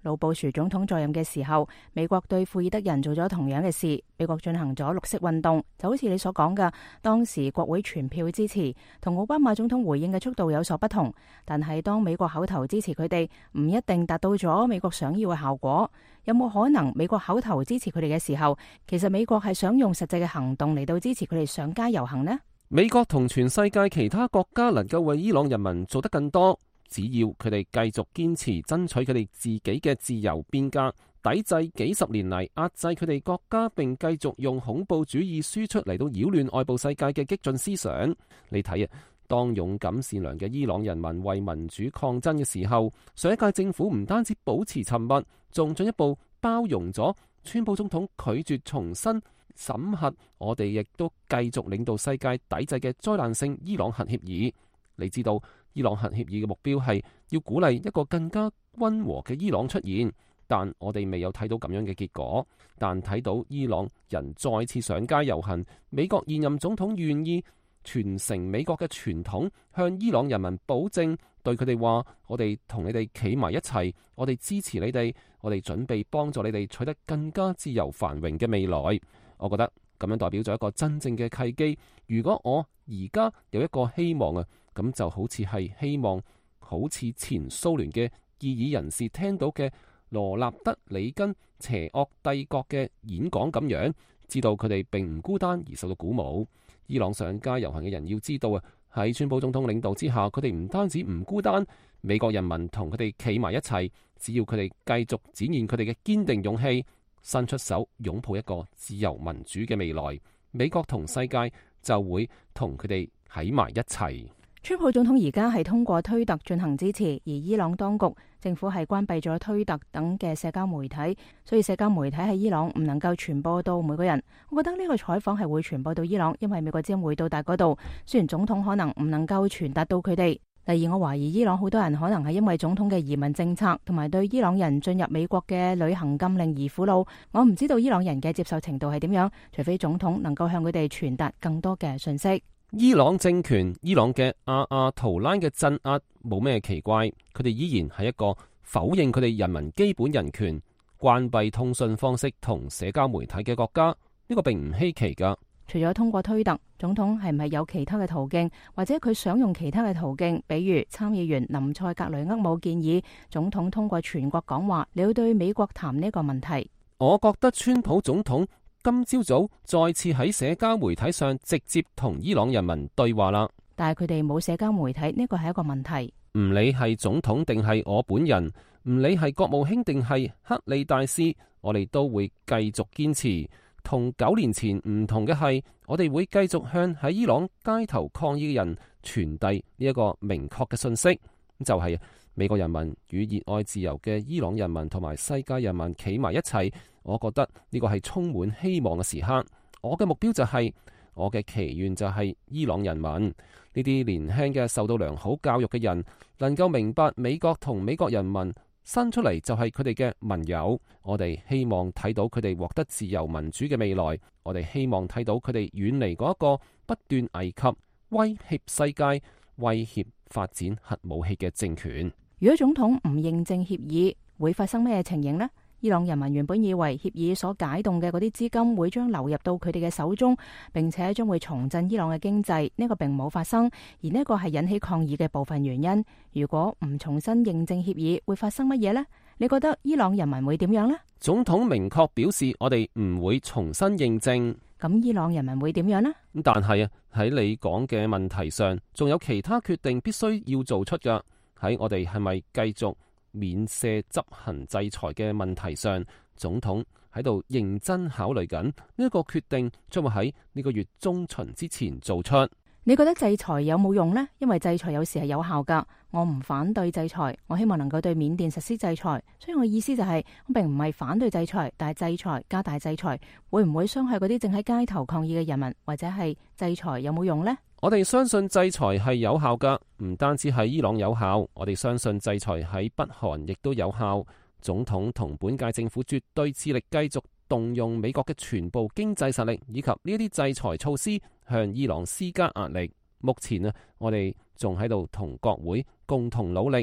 [SPEAKER 3] 老布殊總統在任嘅時候，美國對庫爾德人做咗同樣嘅事。美國進行咗綠色運動，就好似你所講嘅，當時國會全票支持，同奧巴馬總統回應嘅速度有所不同。但係當美國口頭支持佢哋，唔一定達到咗美國想要嘅效果。有冇可能美國口頭支持佢哋嘅時候，其實美國係想用實際嘅行動嚟到支持佢哋上街遊行呢？
[SPEAKER 8] 美國同全世界其他國家能夠為伊朗人民做得更多，只要佢哋繼續堅持爭取佢哋自己嘅自由變革，抵制幾十年嚟壓制佢哋國家，並繼續用恐怖主義輸出嚟到擾亂外部世界嘅激進思想。你睇啊，當勇敢善良嘅伊朗人民為民主抗爭嘅時候，上一屆政府唔單止保持沉默，仲進一步包容咗川普總統拒絕重新審核我哋亦都繼續領導世界抵制嘅災難性伊朗核協議。你知道伊朗核協議嘅目標係要鼓勵一個更加溫和嘅伊朗出現，但我哋未有睇到咁樣嘅結果。但睇到伊朗人再次上街遊行，美國現任總統願意傳承美國嘅傳統，向伊朗人民保證，對佢哋話：我哋同你哋企埋一齊，我哋支持你哋，我哋準備幫助你哋取得更加自由繁榮嘅未來。我覺得咁樣代表咗一個真正嘅契機。如果我而家有一個希望啊，咁就好似係希望，好似前蘇聯嘅異議人士聽到嘅羅納德里根邪惡帝國嘅演講咁樣，知道佢哋並唔孤單而受到鼓舞。伊朗上街遊行嘅人要知道啊，喺川普總統領導之下，佢哋唔單止唔孤單，美國人民同佢哋企埋一齊，只要佢哋繼續展現佢哋嘅堅定勇氣，伸出手擁抱一個自由民主嘅未來，美國同世界就會同佢哋喺埋一齊。
[SPEAKER 3] 川普總統而家係通過推特進行支持，而伊朗當局政府係關閉咗推特等嘅社交媒體，所以社交媒體喺伊朗唔能夠傳播到每個人。我覺得呢個採訪係會傳播到伊朗，因為美國之音會到達嗰度，雖然總統可能唔能夠傳達到佢哋。第二，我懷疑伊朗好多人可能係因為總統嘅移民政策同埋對伊朗人進入美國嘅旅行禁令而苦惱。我唔知道伊朗人嘅接受程度係點樣，除非總統能夠向佢哋傳達更多嘅信息。
[SPEAKER 8] 伊朗政權、伊朗嘅阿亞圖拉嘅鎮壓冇咩奇怪，佢哋依然係一個否認佢哋人民基本人權、關閉通訊方式同社交媒體嘅國家，呢個並唔稀奇噶。
[SPEAKER 3] 除咗通過推特，總統係唔係有其他嘅途徑，或者佢想用其他嘅途徑？比如參議員林塞格雷厄姆建議總統通過全國講話，你要對美國談呢個問題。
[SPEAKER 8] 我覺得川普總統今朝早再次喺社交媒體上直接同伊朗人民對話啦。
[SPEAKER 3] 但係佢哋冇社交媒體，呢個係一個問題。
[SPEAKER 8] 唔理係總統定係我本人，唔理係國務卿定係克里大師，我哋都會繼續堅持。同九年前唔同嘅係，我哋會繼續向喺伊朗街頭抗議嘅人傳遞呢一個明確嘅信息，就係美國人民與熱愛自由嘅伊朗人民同埋世界人民企埋一齊。我覺得呢個係充滿希望嘅時刻。我嘅目標就係，我嘅祈願就係伊朗人民呢啲年輕嘅受到良好教育嘅人，能夠明白美國同美國人民生出嚟就係佢哋嘅盟友。我哋希望睇到佢哋獲得自由民主嘅未來。我哋希望睇到佢哋遠離嗰一個不斷危及、威脅世界、威脅發展核武器嘅政權。
[SPEAKER 3] 如果總統唔認證協議，會發生咩情形呢？伊朗人民原本以為協議所解凍嘅嗰啲資金會將流入到佢哋嘅手中，並且將會重振伊朗嘅經濟。呢個並冇發生，而呢個係引起抗議嘅部分原因。如果唔重新認證協議，會發生乜嘢呢？你覺得伊朗人民會點樣呢？
[SPEAKER 8] 總統明確表示，我哋唔會重新認證。
[SPEAKER 3] 咁伊朗人民會點樣呢？
[SPEAKER 8] 但係啊，喺你講嘅問題上，仲有其他決定必須要做出㗎。喺我哋係咪繼續免赦執行制裁嘅問題上，總統喺度認真考慮緊，呢一個決定將會喺呢個月中旬之前做出。
[SPEAKER 3] 你覺得制裁有冇用呢？因為制裁有時係有效噶。我唔反對制裁，我希望能夠對緬甸實施制裁。所以我意思就係，我並唔係反對制裁，但係制裁加大制裁會唔會傷害嗰啲正喺街頭抗議嘅人民，或者係制裁有冇用呢？
[SPEAKER 8] 我哋相信制裁係有效噶，唔單止喺伊朗有效，我哋相信制裁喺北韓亦都有效。總統同本屆政府絕對致力繼續動用美國嘅全部經濟實力，以及呢啲制裁措施向伊朗施加壓力。目前啊，我哋仲喺度同國會共同努力，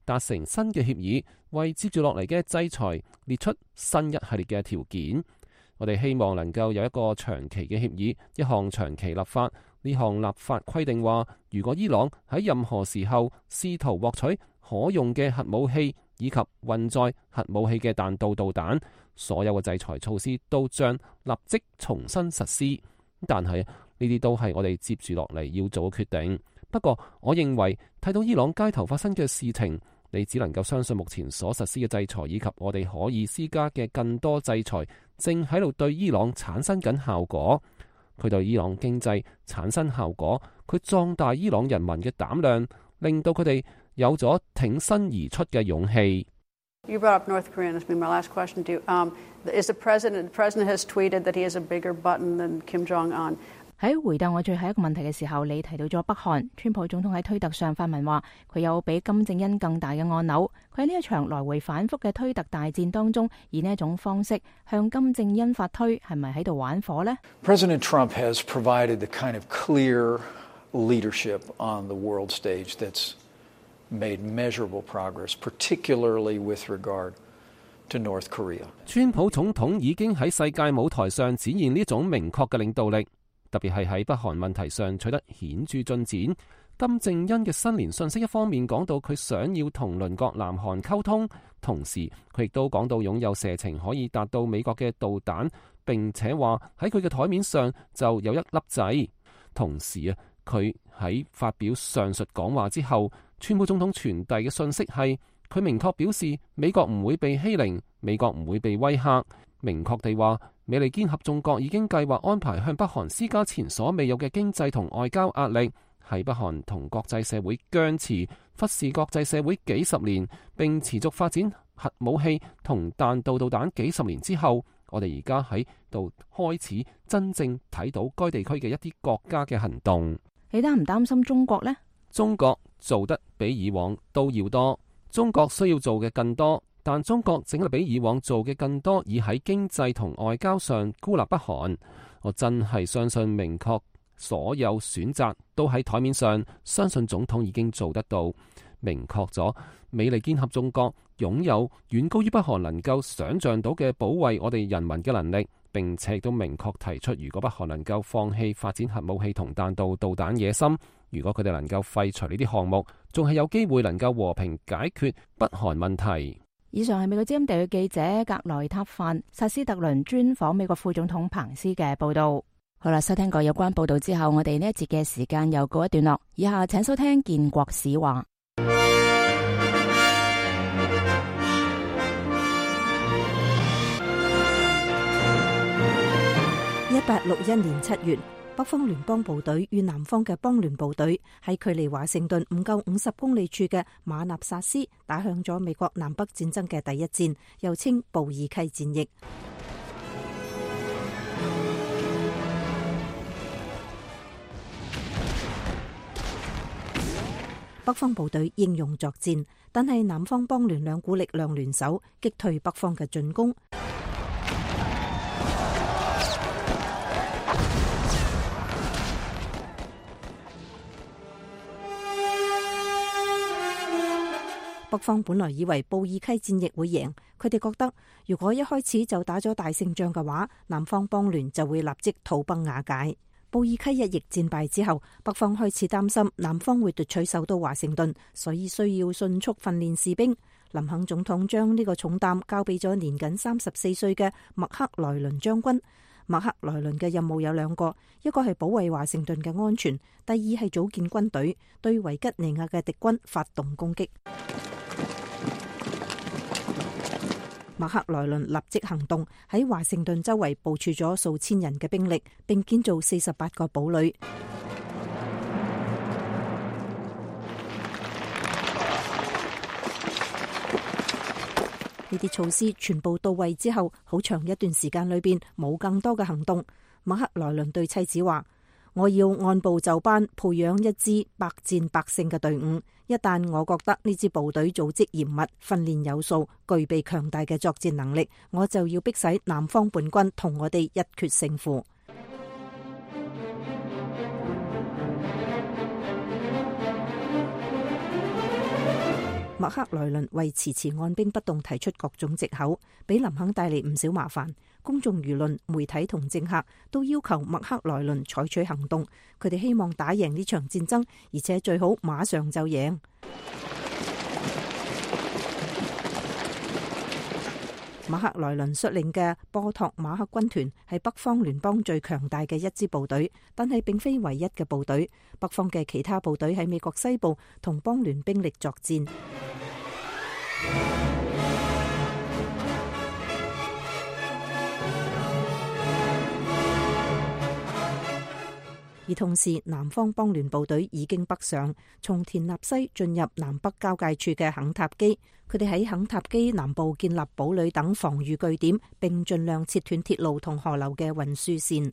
[SPEAKER 8] 達成新嘅協議，為接住落嚟嘅制裁列出新一系列嘅條件。我哋希望能夠有一個長期嘅協議，一項長期立法。呢項立法規定話，如果伊朗喺任何時候試圖獲取可用嘅核武器以及運載核武器嘅彈道導彈，所有嘅制裁措施都將立即重新實施。但係呢啲都係我哋接住落嚟要做嘅決定。不過我認為睇到伊朗街頭發生嘅事情，你只能夠相信目前所實施嘅制裁以及我哋可以施加嘅更多制裁正喺度對伊朗產生緊效果。佢對伊朗經濟產生效果，佢壯大伊朗人民嘅膽量，令到佢哋有咗挺身而出嘅勇氣。
[SPEAKER 1] You brought up North Korea, and this will be my last question to you. Um, is the president, the president has tweeted that he has a bigger button than Kim Jong-un.
[SPEAKER 3] 喺回答我最後一個問題嘅時候，你提到咗北韓。川普總統喺推特上發文話，佢有比金正恩更大嘅按鈕。佢喺呢一場來回反覆嘅推特大戰當中，以呢一種方式向金正恩發推，係咪喺度玩火呢？
[SPEAKER 7] President Trump has provided the kind of clear leadership on the world stage that's made measurable progress, particularly with regard to North Korea.
[SPEAKER 8] 川普總統已經喺世界舞台上展現呢種明確嘅領導力。特別係喺北韓問題上取得顯著進展。金正恩嘅新年信息一方面講到佢想要同鄰國南韓溝通，同時佢亦都講到擁有射程可以達到美國嘅導彈，並且話喺佢嘅台面上就有一粒仔。同時啊，佢喺發表上述講話之後，川普總統傳遞嘅信息係佢明確表示美國唔會被欺凌，美國唔會被威嚇，明確地話美利堅合眾國已經計劃安排向北韓施加前所未有嘅經濟同外交壓力。喺北韓同國際社會僵持、忽視國際社會幾十年，並持續發展核武器同彈道導彈幾十年之後，我哋而家喺度開始真正睇到該地區嘅一啲國家嘅行動。
[SPEAKER 3] 你擔唔擔心中國呢？
[SPEAKER 8] 中國做得比以往都要多，中國需要做嘅更多。但中國整係比以往做嘅更多，以喺經濟同外交上孤立北韓。我真係相信明確所有選擇都喺台面上，相信總統已經做得到，明確咗美利堅合眾國擁有遠高於北韓能夠想像到嘅保衛我哋人民嘅能力，並且亦都明確提出，如果北韓能夠放棄發展核武器同彈道導彈野心，如果佢哋能夠廢除呢啲項目，仲係有機會能夠和平解決北韓問題。
[SPEAKER 3] 以上係美國之音地嘅記者格萊塔范薩斯特倫專訪美國副總統彭斯嘅報道。好啦，收聽過有關報道之後，我哋呢一節嘅時間又告一段落。以下請收聽建國史話。
[SPEAKER 9] 一八六一年七月，北方聯邦部隊與南方嘅邦聯部隊喺距離華盛頓唔夠五十公里處嘅馬納薩斯打響咗美國南北戰爭嘅第一戰，又稱布爾溪戰役。北方部隊英勇作戰，但係南方邦聯兩股力量聯手擊退北方嘅進攻。北方本來以為布爾溪戰役會贏，佢哋覺得如果一開始就打咗大勝仗嘅話，南方邦聯就會立即土崩瓦解。布爾溪一役戰敗之後，北方開始擔心南方會奪取首都華盛頓，所以需要迅速訓練士兵。林肯總統將呢個重擔交俾咗年僅三十四歲嘅麥克萊倫將軍。麥克萊倫嘅任務有兩個，一個係保衛華盛頓嘅安全，第二係組建軍隊，對維吉尼亞嘅敵軍發動攻擊。麥克萊倫立即行動，喺華盛頓周圍部署咗數千人嘅兵力，並建造四十八個堡壘。呢啲措施全部到位之後，好長一段時間裏邊冇更多嘅行動。麥克萊倫對妻子話：我要按部就班培養一支百戰百勝嘅隊伍。一旦我覺得呢支部隊組織嚴密、訓練有素、具備強大嘅作戰能力，我就要迫使南方叛軍同我哋一決勝負。麥麥克萊倫為遲遲按兵不動提出各種藉口，俾林肯帶嚟唔少麻煩。公眾輿論、媒體同政客都要求麥克萊倫採取行動，佢哋希望打贏呢場戰爭，而且最好馬上就贏。馬克萊倫率領嘅波托馬克軍團係北方聯邦最強大嘅一支部隊，但係並非唯一嘅部隊。北方嘅其他部隊喺美國西部同邦聯兵力作戰。而同時，南方邦聯部隊已經北上，從田納西進入南北交界處嘅肯塔基。佢哋喺肯塔基南部建立堡壘等防禦據點，並盡量切斷鐵路同河流嘅運輸線。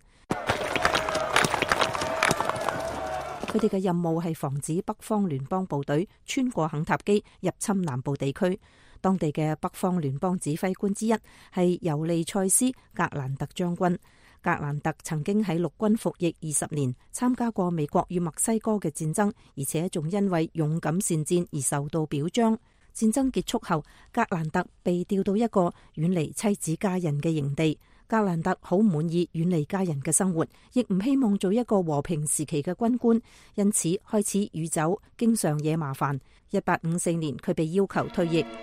[SPEAKER 9] 佢哋嘅任務係防止北方聯邦部隊穿過肯塔基入侵南部地區。當地嘅北方聯邦指揮官之一係尤利塞斯格蘭特將軍。格蘭特曾經喺陸軍服役二十年，參加過美國與墨西哥嘅戰爭，而且仲因為勇敢善戰而受到表彰。戰爭結束後，格蘭特被調到一個遠離妻子家人嘅營地。格蘭特好滿意遠離家人嘅生活，亦唔希望做一個和平時期嘅軍官，因此開始酗酒，經常惹麻煩。一八五四年，佢被要求退役。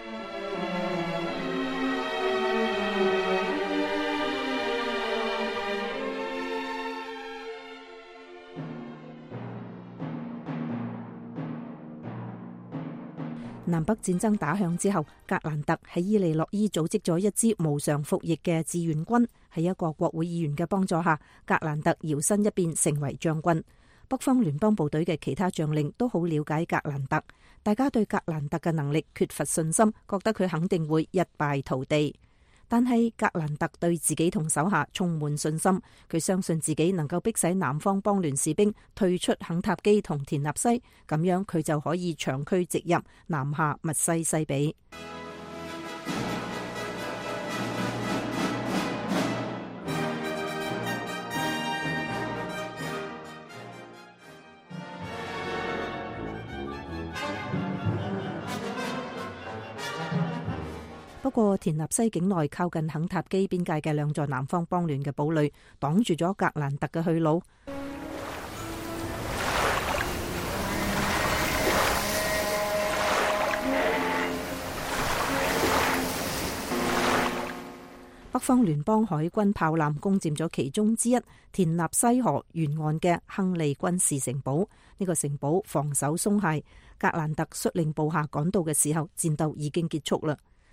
[SPEAKER 9] 南北戰爭打響之後，格蘭特喺伊利諾伊組織咗一支無償服役嘅志願軍。喺一個國會議員嘅幫助下，格蘭特搖身一變成為將軍。北方聯邦部隊嘅其他將領都好了解格蘭特，大家對格蘭特嘅能力缺乏信心，覺得佢肯定會一敗塗地。但係格蘭特對自己同手下充滿信心，佢相信自己能夠迫使南方邦聯士兵退出肯塔基同田納西，咁樣佢就可以長驅直入，南下密西西比。不過田納西境內靠近肯塔基邊界嘅兩座南方邦聯嘅堡壘擋住咗格蘭特嘅去路。北方聯邦海軍炮艦攻佔咗其中之一田納西河沿岸嘅亨利軍事城堡。呢個城堡防守鬆懈，格蘭特率領部下趕到嘅時候，戰鬥已經結束啦。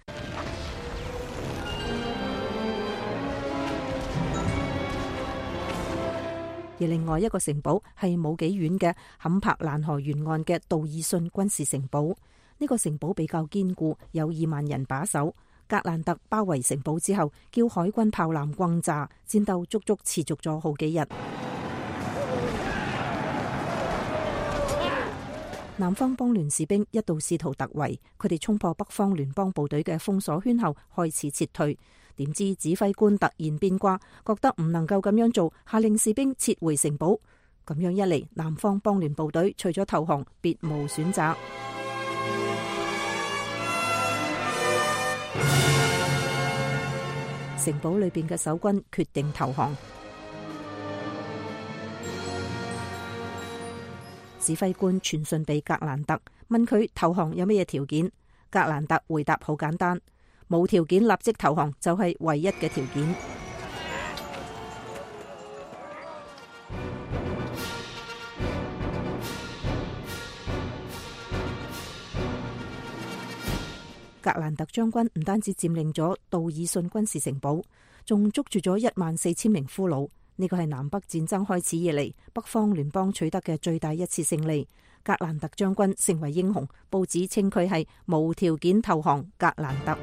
[SPEAKER 9] 而另外一個城堡係冇幾遠嘅坎柏蘭河沿岸嘅道爾遜軍事城堡。呢個城堡比較堅固，有二萬人把守。格蘭特包圍城堡之後，叫海軍炮艦轟炸，戰鬥足足持續咗好幾日。南方邦聯士兵一度試圖突圍，佢哋衝破北方聯邦部隊嘅封鎖圈後，開始撤退。點知指揮官突然變卦，覺得唔能夠咁樣做，下令士兵撤回城堡。咁樣一嚟，南方邦聯部隊除咗投降，別無選擇。城堡裏邊嘅守軍決定投降。指揮官傳信俾格蘭特，問佢投降有乜嘢條件。格蘭特回答好簡單。冇條件立即投降就係唯一嘅條件。格蘭特將軍唔單止佔領咗道爾遜軍事城堡，仲捉住咗一萬四千名俘虜。呢個係南北戰爭開始以嚟北方聯邦取得嘅最大一次勝利。格蘭特將軍成為英雄，報紙稱佢係無條件投降格蘭特。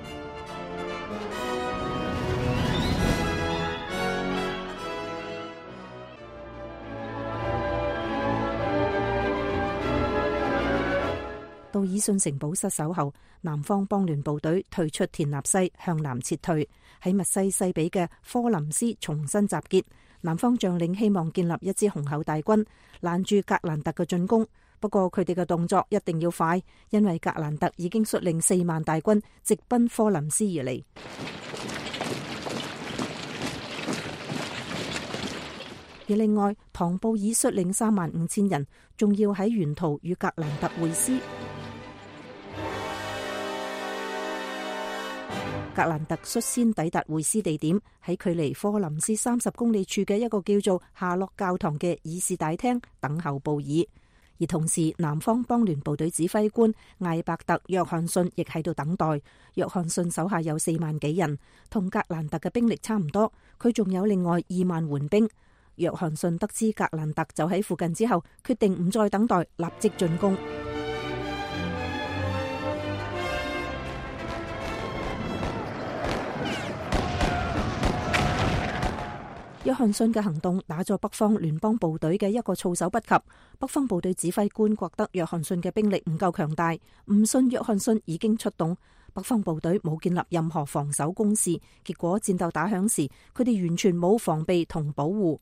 [SPEAKER 9] 道爾遜城堡失守後，南方邦聯部隊退出田納西，向南撤退。喺密西西比嘅科林斯重新集結。南方將領希望建立一支雄厚大軍，攔住格蘭特嘅進攻。 不過佢哋嘅動作一定要快，因為格蘭特已經率領四萬大軍直奔科林斯而嚟。而另外，唐布爾率領三萬五千人，仲要喺沿途與格蘭特會師。格蘭特率先抵達會師地點，喺距離科林斯三十公里處嘅一個叫做夏洛教堂嘅議事大廳等候布爾。而同時，南方邦聯部隊指揮官艾伯特約翰遜亦喺度等待。約翰遜手下有四萬幾人，同格蘭特嘅兵力差唔多，佢仲有另外二萬援兵。約翰遜得知格蘭特就喺附近之後，決定唔再等待，立即進攻。約翰遜嘅行動打咗北方聯邦部隊嘅一個措手不及。北方部隊指揮官覺得約翰遜嘅兵力唔夠強大，唔信約翰遜已經出動。北方部隊冇建立任何防守工事，結果戰鬥打響時，佢哋完全冇防備同保護。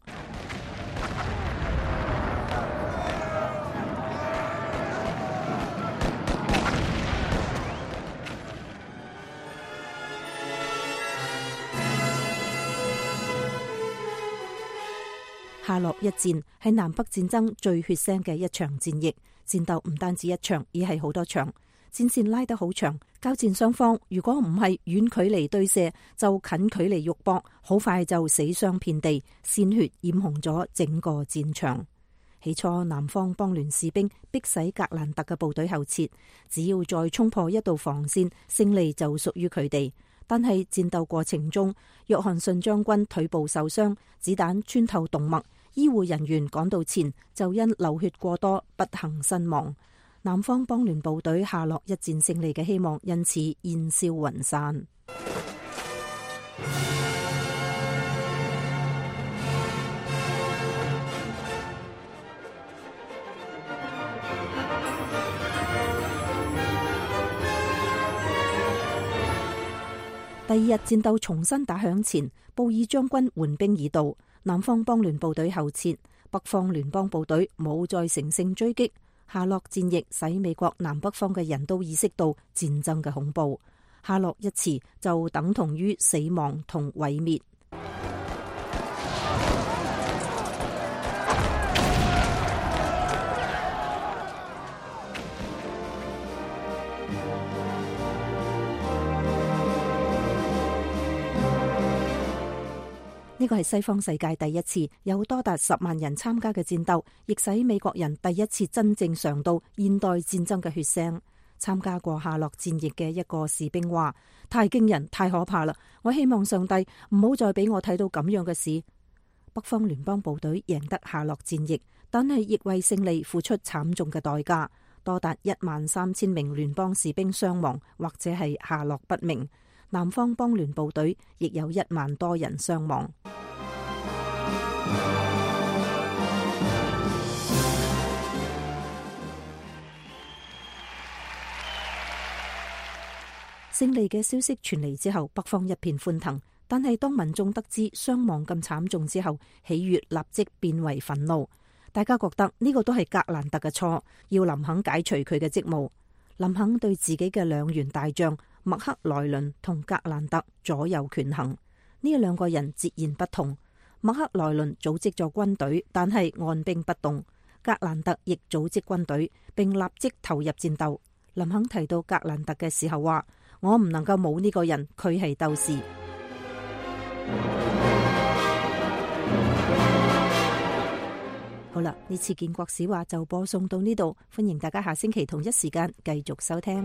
[SPEAKER 9] 夏洛一戰係南北戰爭最血腥嘅一場戰役，戰鬥唔單止一場，而係好多場。戰線拉得好長，交戰雙方如果唔係遠距離對射，就近距離肉搏，好快就死傷遍地，鮮血染紅咗整個戰場。起初，南方邦聯士兵逼使格蘭特嘅部隊後撤，只要再衝破一道防線，勝利就屬於佢哋。但係戰鬥過程中，約翰遜將軍腿部受傷，子彈穿透動脈，醫護人員趕到前就因流血過多不幸身亡。南方邦聯部隊夏洛一戰勝利嘅希望因此煙消雲散。第二日戰鬥重新打響前，布爾將軍援兵已到，南方邦聯部隊後撤，北方聯邦部隊冇再乘勝追擊。夏洛戰役使美國南北方嘅人都意識到戰爭嘅恐怖。夏洛一詞就等同於死亡同毀滅。呢個係西方世界第一次有多達十萬人參加嘅戰鬥，亦使美國人第一次真正嘗到現代戰爭嘅血腥。參加過夏洛戰役嘅一個士兵話：太驚人，太可怕啦！我希望上帝唔好再俾我睇到咁樣嘅事。北方聯邦部隊贏得夏洛戰役，但係亦為勝利付出慘重嘅代價，多達一萬三千名聯邦士兵傷亡或者係下落不明。南方邦聯部隊亦有一萬多人傷亡。勝利嘅消息傳嚟之後，北方一片歡騰。但係當民眾得知傷亡咁慘重之後，喜悅立即變為憤怒。大家覺得呢個都係格蘭特嘅錯，要林肯解除佢嘅職務。林肯對自己嘅兩員大將麥克萊倫同格蘭特左右權衡，呢兩個人截然不同。麥克萊倫組織咗軍隊，但係按兵不動；格蘭特亦組織軍隊，並立即投入戰鬥。林肯提到格蘭特嘅時候話：我唔能夠冇呢個人，佢係鬥士。好啦，呢次建國史話就播送到呢度，歡迎大家下星期同一時間繼續收聽。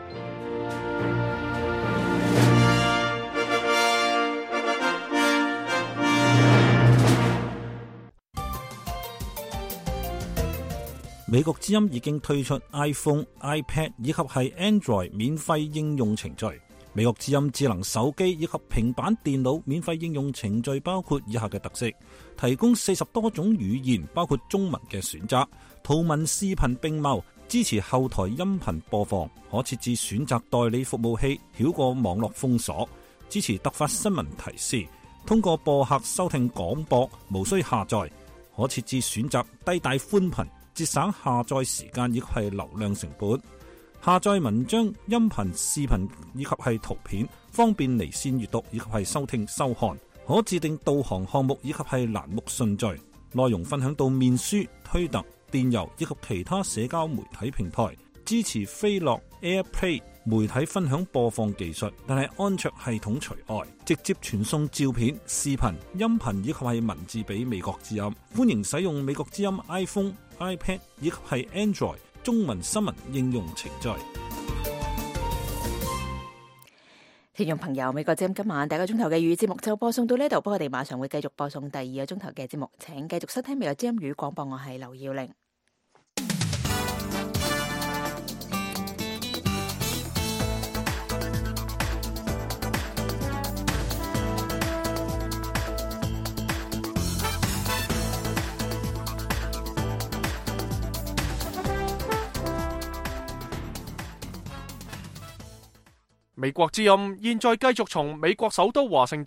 [SPEAKER 6] 美國之音已經推出 iPhone、iPad 以及係 Android 免費應用程序。美國之音智能手機以及平板電腦免費應用程序包括以下嘅特色：提供四十多種語言，包括中文嘅選擇，圖文視頻並茂，支持後台音頻播放，可設置選擇代理服務器，繞過網絡封鎖，支持突發新聞提示，通過播客收聽廣播，無需下載，可設置選擇低帶寬頻， 節省下載時間以及係流量成本。下載文章、音頻、視頻以及係圖片，方便離線閱讀以及係收聽收看。可自定導航項目以及係欄目順序。內容分享到面書、推特、電郵以及其他社交媒體平台。支持飛樂 AirPlay 媒體分享播放技術，但係安卓系統除外。直接傳送照片、視頻、音頻以及係文字俾美國之音。歡迎使用美國之音 iPhone、iPad 以及係 Android 中文新聞應用程序。
[SPEAKER 3] 聽眾朋友，美國之音今晚第一個鐘頭嘅粵語節目就播送到呢度，不過我哋馬上會繼續播送第二個鐘頭嘅節目，請繼續收聽美國之音語廣播，我係劉耀玲。
[SPEAKER 2] 美國之音現在繼續從美國首都華盛頓